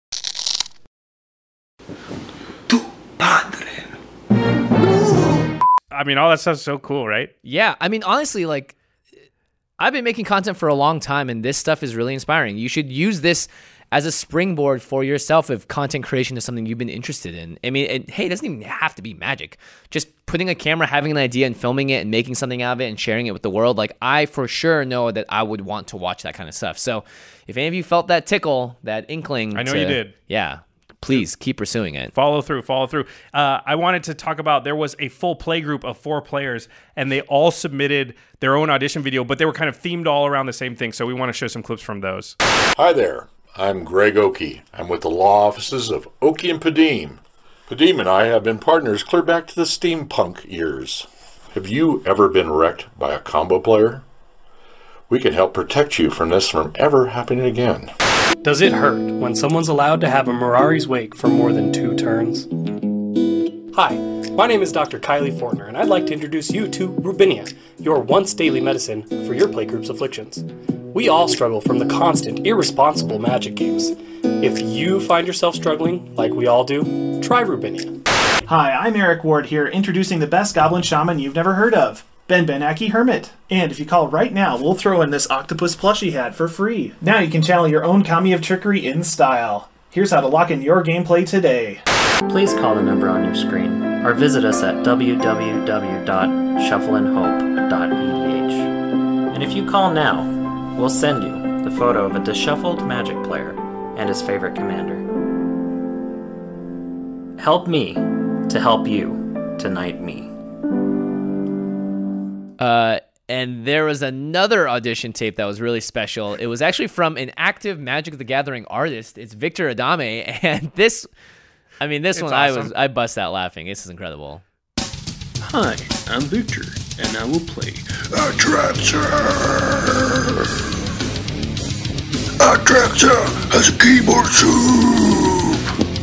I mean, all that stuff's so cool, right? Yeah, I mean, honestly, like, I've been making content for a long time, and this stuff is really inspiring. You should use this as a springboard for yourself if content creation is something you've been interested in. I mean, it, hey, it doesn't even have to be magic. Just putting a camera, having an idea, and filming it, and making something out of it, and sharing it with the world. Like, I for sure know that I would want to watch that kind of stuff. So, if any of you felt that tickle, that inkling, I know to, you did. Yeah. Please keep pursuing it. Follow through, follow through. Uh, I wanted to talk about, there was a full play group of four players, and they all submitted their own audition video, but they were kind of themed all around the same thing, so we want to show some clips from those. Hi there, I'm Greg Oakey. I'm with the law offices of Oakey and Padim. Padim and I have been partners clear back to the steampunk years. Have you ever been wrecked by a combo player? We can help protect you from this from ever happening again. Does it hurt when someone's allowed to have a Mirari's Wake for more than two turns? Hi, my name is Doctor Kylie Fortner, and I'd like to introduce you to Rubinia, your once daily medicine for your playgroup's afflictions. We all struggle from the constant, irresponsible magic games. If you find yourself struggling, like we all do, try Rubinia. Hi, I'm Eric Ward here, introducing the best goblin shaman you've never heard of. Ben Benaki Hermit. And if you call right now, we'll throw in this octopus plushie hat for free. Now you can channel your own Kami of Trickery in style. Here's how to lock in your gameplay today. Please call the number on your screen, or visit us at w w w dot shuffle and hope dot e d h. And if you call now, we'll send you the photo of a disshuffled magic player and his favorite commander. Help me to help you to knight me. Uh, and there was another audition tape that was really special. It was actually from an active Magic the Gathering artist. It's Victor Adame, and this, I mean, this It's one awesome. I was I bust out laughing. This is incredible. Hi, I'm Victor, and I will play Atraxa! Atraxa has a keyboard soup!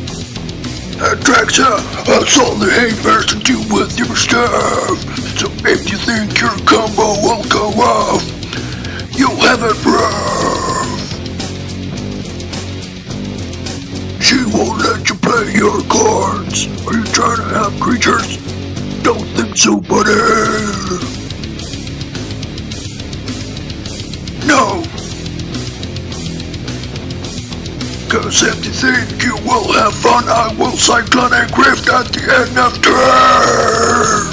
Atraxa has all the haters to deal with your stuff! So if you think your combo will go off, you'll have it rough! She won't let you play your cards! Are you trying to have creatures? Don't think so, buddy! No! Cause if you think you will have fun, I will Cyclonic Rift at the end of turn!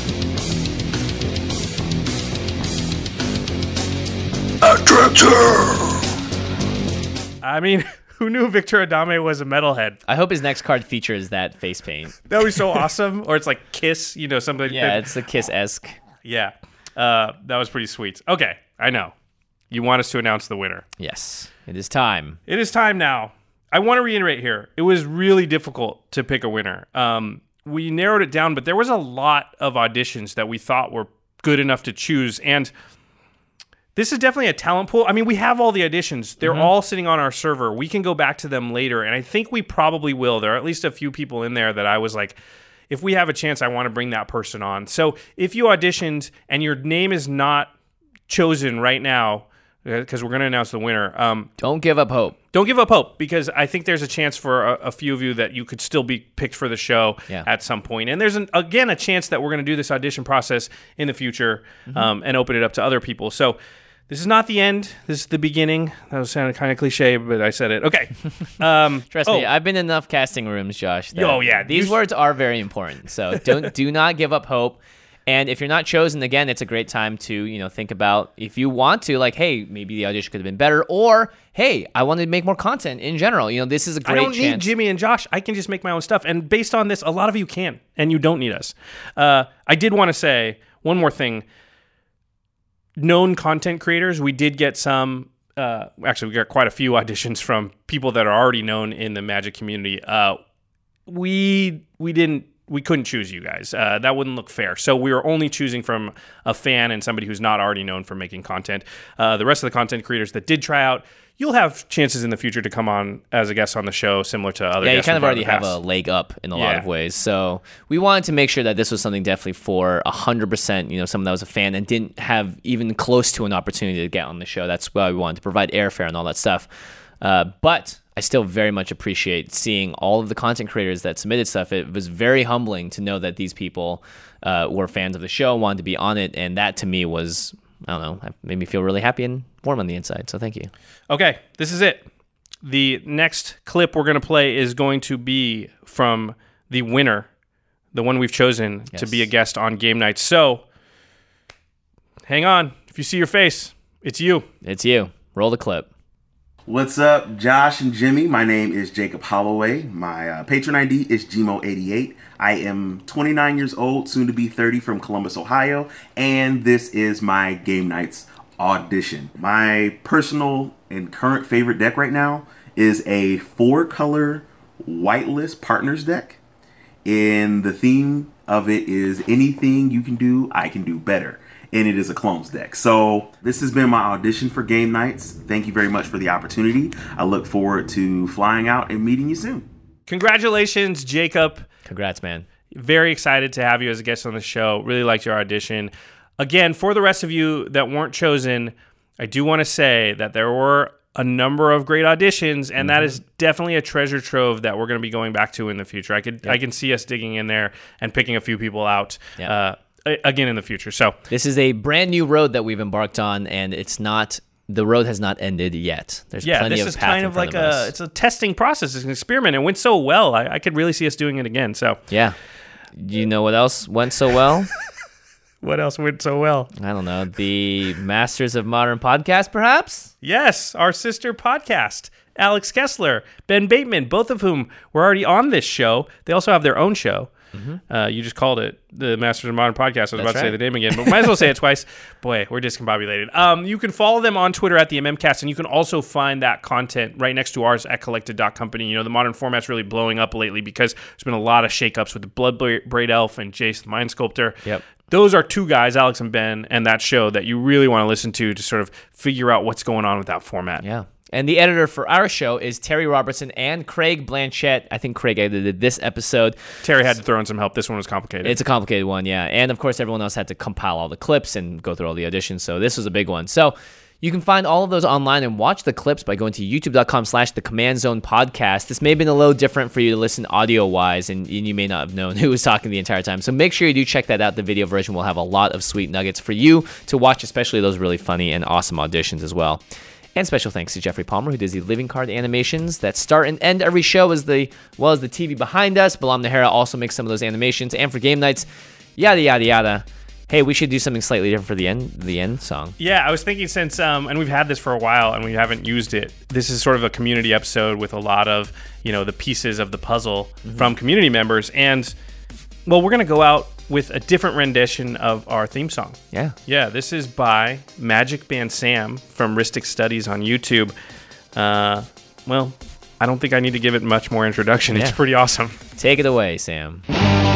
Attractor! I mean, who knew Victor Adame was a metalhead? I hope his next card features that face paint. That would be so awesome. Or it's like Kiss, you know, something. Yeah, that, it's a Kiss-esque. Yeah, uh, that was pretty sweet. Okay, I know. You want us to announce the winner. Yes, it is time. It is time now. I want to reiterate here. It was really difficult to pick a winner. Um, we narrowed it down, but there was a lot of auditions that we thought were good enough to choose. And this is definitely a talent pool. I mean, we have all the auditions. They're Mhm. all sitting on our server. We can go back to them later, and I think we probably will. There are at least a few people in there that I was like, if we have a chance, I want to bring that person on. So if you auditioned and your name is not chosen right now, because we're going to announce the winner. Um, don't give up hope. Don't give up hope, because I think there's a chance for a, a few of you that you could still be picked for the show Yeah. at some point. And there's, an, again, a chance that we're going to do this audition process in the future Mhm. um, and open it up to other people. So this is not the end. This is the beginning. That was sounding kind of cliche, but I said it. Okay. Um, Trust oh, me, I've been in enough casting rooms, Josh. that Oh, yeah. These You- words are very important. So don't do not give up hope. And if you're not chosen, again, it's a great time to, you know, think about if you want to, like, hey, maybe the audition could have been better, or hey, I want to make more content in general. You know, this is a I great don't need chance. Jimmy and Josh. I can just make my own stuff. And based on this, a lot of you can, and you don't need us. Uh, I did want to say one more thing. Known content creators, we did get some, uh, actually, we got quite a few auditions from people that are already known in the Magic community. Uh, we we didn't we couldn't choose you guys. Uh, that wouldn't look fair. So we were only choosing from a fan and somebody who's not already known for making content. Uh, the rest of the content creators that did try out, you'll have chances in the future to come on as a guest on the show, similar to other yeah, guests. Yeah, you kind of already have have a leg up in a yeah. lot of ways. So we wanted to make sure that this was something definitely for one hundred percent, you know, someone that was a fan and didn't have even close to an opportunity to get on the show. That's why we wanted to provide airfare and all that stuff. Uh, but I still very much appreciate seeing all of the content creators that submitted stuff. It was very humbling to know that these people uh, were fans of the show, wanted to be on it, and that to me was, I don't know, it made me feel really happy and warm on the inside, so thank you. Okay, this is it. The next clip we're going to play is going to be from the winner, the one we've chosen yes. to be a guest on Game Nights. So, hang on. If you see your face, it's you. It's you. Roll the clip. What's up, Josh and Jimmy? My name is Jacob Holloway. My uh, patron I D is G M O eighty-eight. I am twenty-nine years old, soon to be thirty, from Columbus, Ohio, and this is my Game Nights audition. My personal and current favorite deck right now is a four-color whitelist partners deck, and the theme of it is anything you can do, I can do better. And it is a clones deck. So this has been my audition for Game Nights. Thank you very much for the opportunity. I look forward to flying out and meeting you soon. Congratulations, Jacob. Congrats, man. Very excited to have you as a guest on the show. Really liked your audition. Again, for the rest of you that weren't chosen, I do want to say that there were a number of great auditions, and mm-hmm. that is definitely a treasure trove that we're going to be going back to in the future. I could, yep. I can see us digging in there and picking a few people out. Yep. Uh, again in the future. So this is a brand new road that we've embarked on, and it's not the road has not ended yet. There's yeah, plenty this of is path kind in of front like of a us. It's a testing process. It's an experiment. It went so well. I, I could really see us doing it again. So yeah, you know what else went so well? What else went so well? I don't know. The Masters of Modern podcast, perhaps? Yes, our sister podcast. Alex Kessler, Ben Bateman, both of whom were already on this show. They also have their own show. Mm-hmm. Uh, you just called it the Masters of Modern Podcast. I was That's about to right. say the name again, but might as well say it twice. Boy, we're discombobulated. Um, you can follow them on Twitter at the MMcast, and you can also find that content right next to ours at collected dot company. You know, the modern format's really blowing up lately because there's been a lot of shakeups with the Bloodbraid Elf and Jace the Mind Sculptor. Yep. Those are two guys, Alex and Ben, and that show that you really want to listen to to sort of figure out what's going on with that format. Yeah. And the editor for our show is Terry Robertson and Craig Blanchett. I think Craig edited this episode. Terry had to throw in some help. This one was complicated. It's a complicated one, yeah. And, of course, everyone else had to compile all the clips and go through all the auditions. So this was a big one. So you can find all of those online and watch the clips by going to youtube.com slash the Command Zone podcast. This may have been a little different for you to listen audio-wise, and you may not have known who was talking the entire time. So make sure you do check that out. The video version will have a lot of sweet nuggets for you to watch, especially those really funny and awesome auditions as well. And special thanks to Jeffrey Palmer, who does the living card animations that start and end every show, as the well as the T V behind us. Balam Nahara also makes some of those animations. And for Game Nights, yada, yada, yada. Hey, we should do something slightly different for the end the end song. Yeah, I was thinking since, um, and we've had this for a while and we haven't used it, this is sort of a community episode with a lot of, you know, the pieces of the puzzle mm-hmm. from community members. And, well, we're going to go out with a different rendition of our theme song. Yeah. Yeah, this is by Magic Band Sam from Ristic Studies on YouTube. Uh, well, I don't think I need to give it much more introduction. Yeah. It's pretty awesome. Take it away, Sam.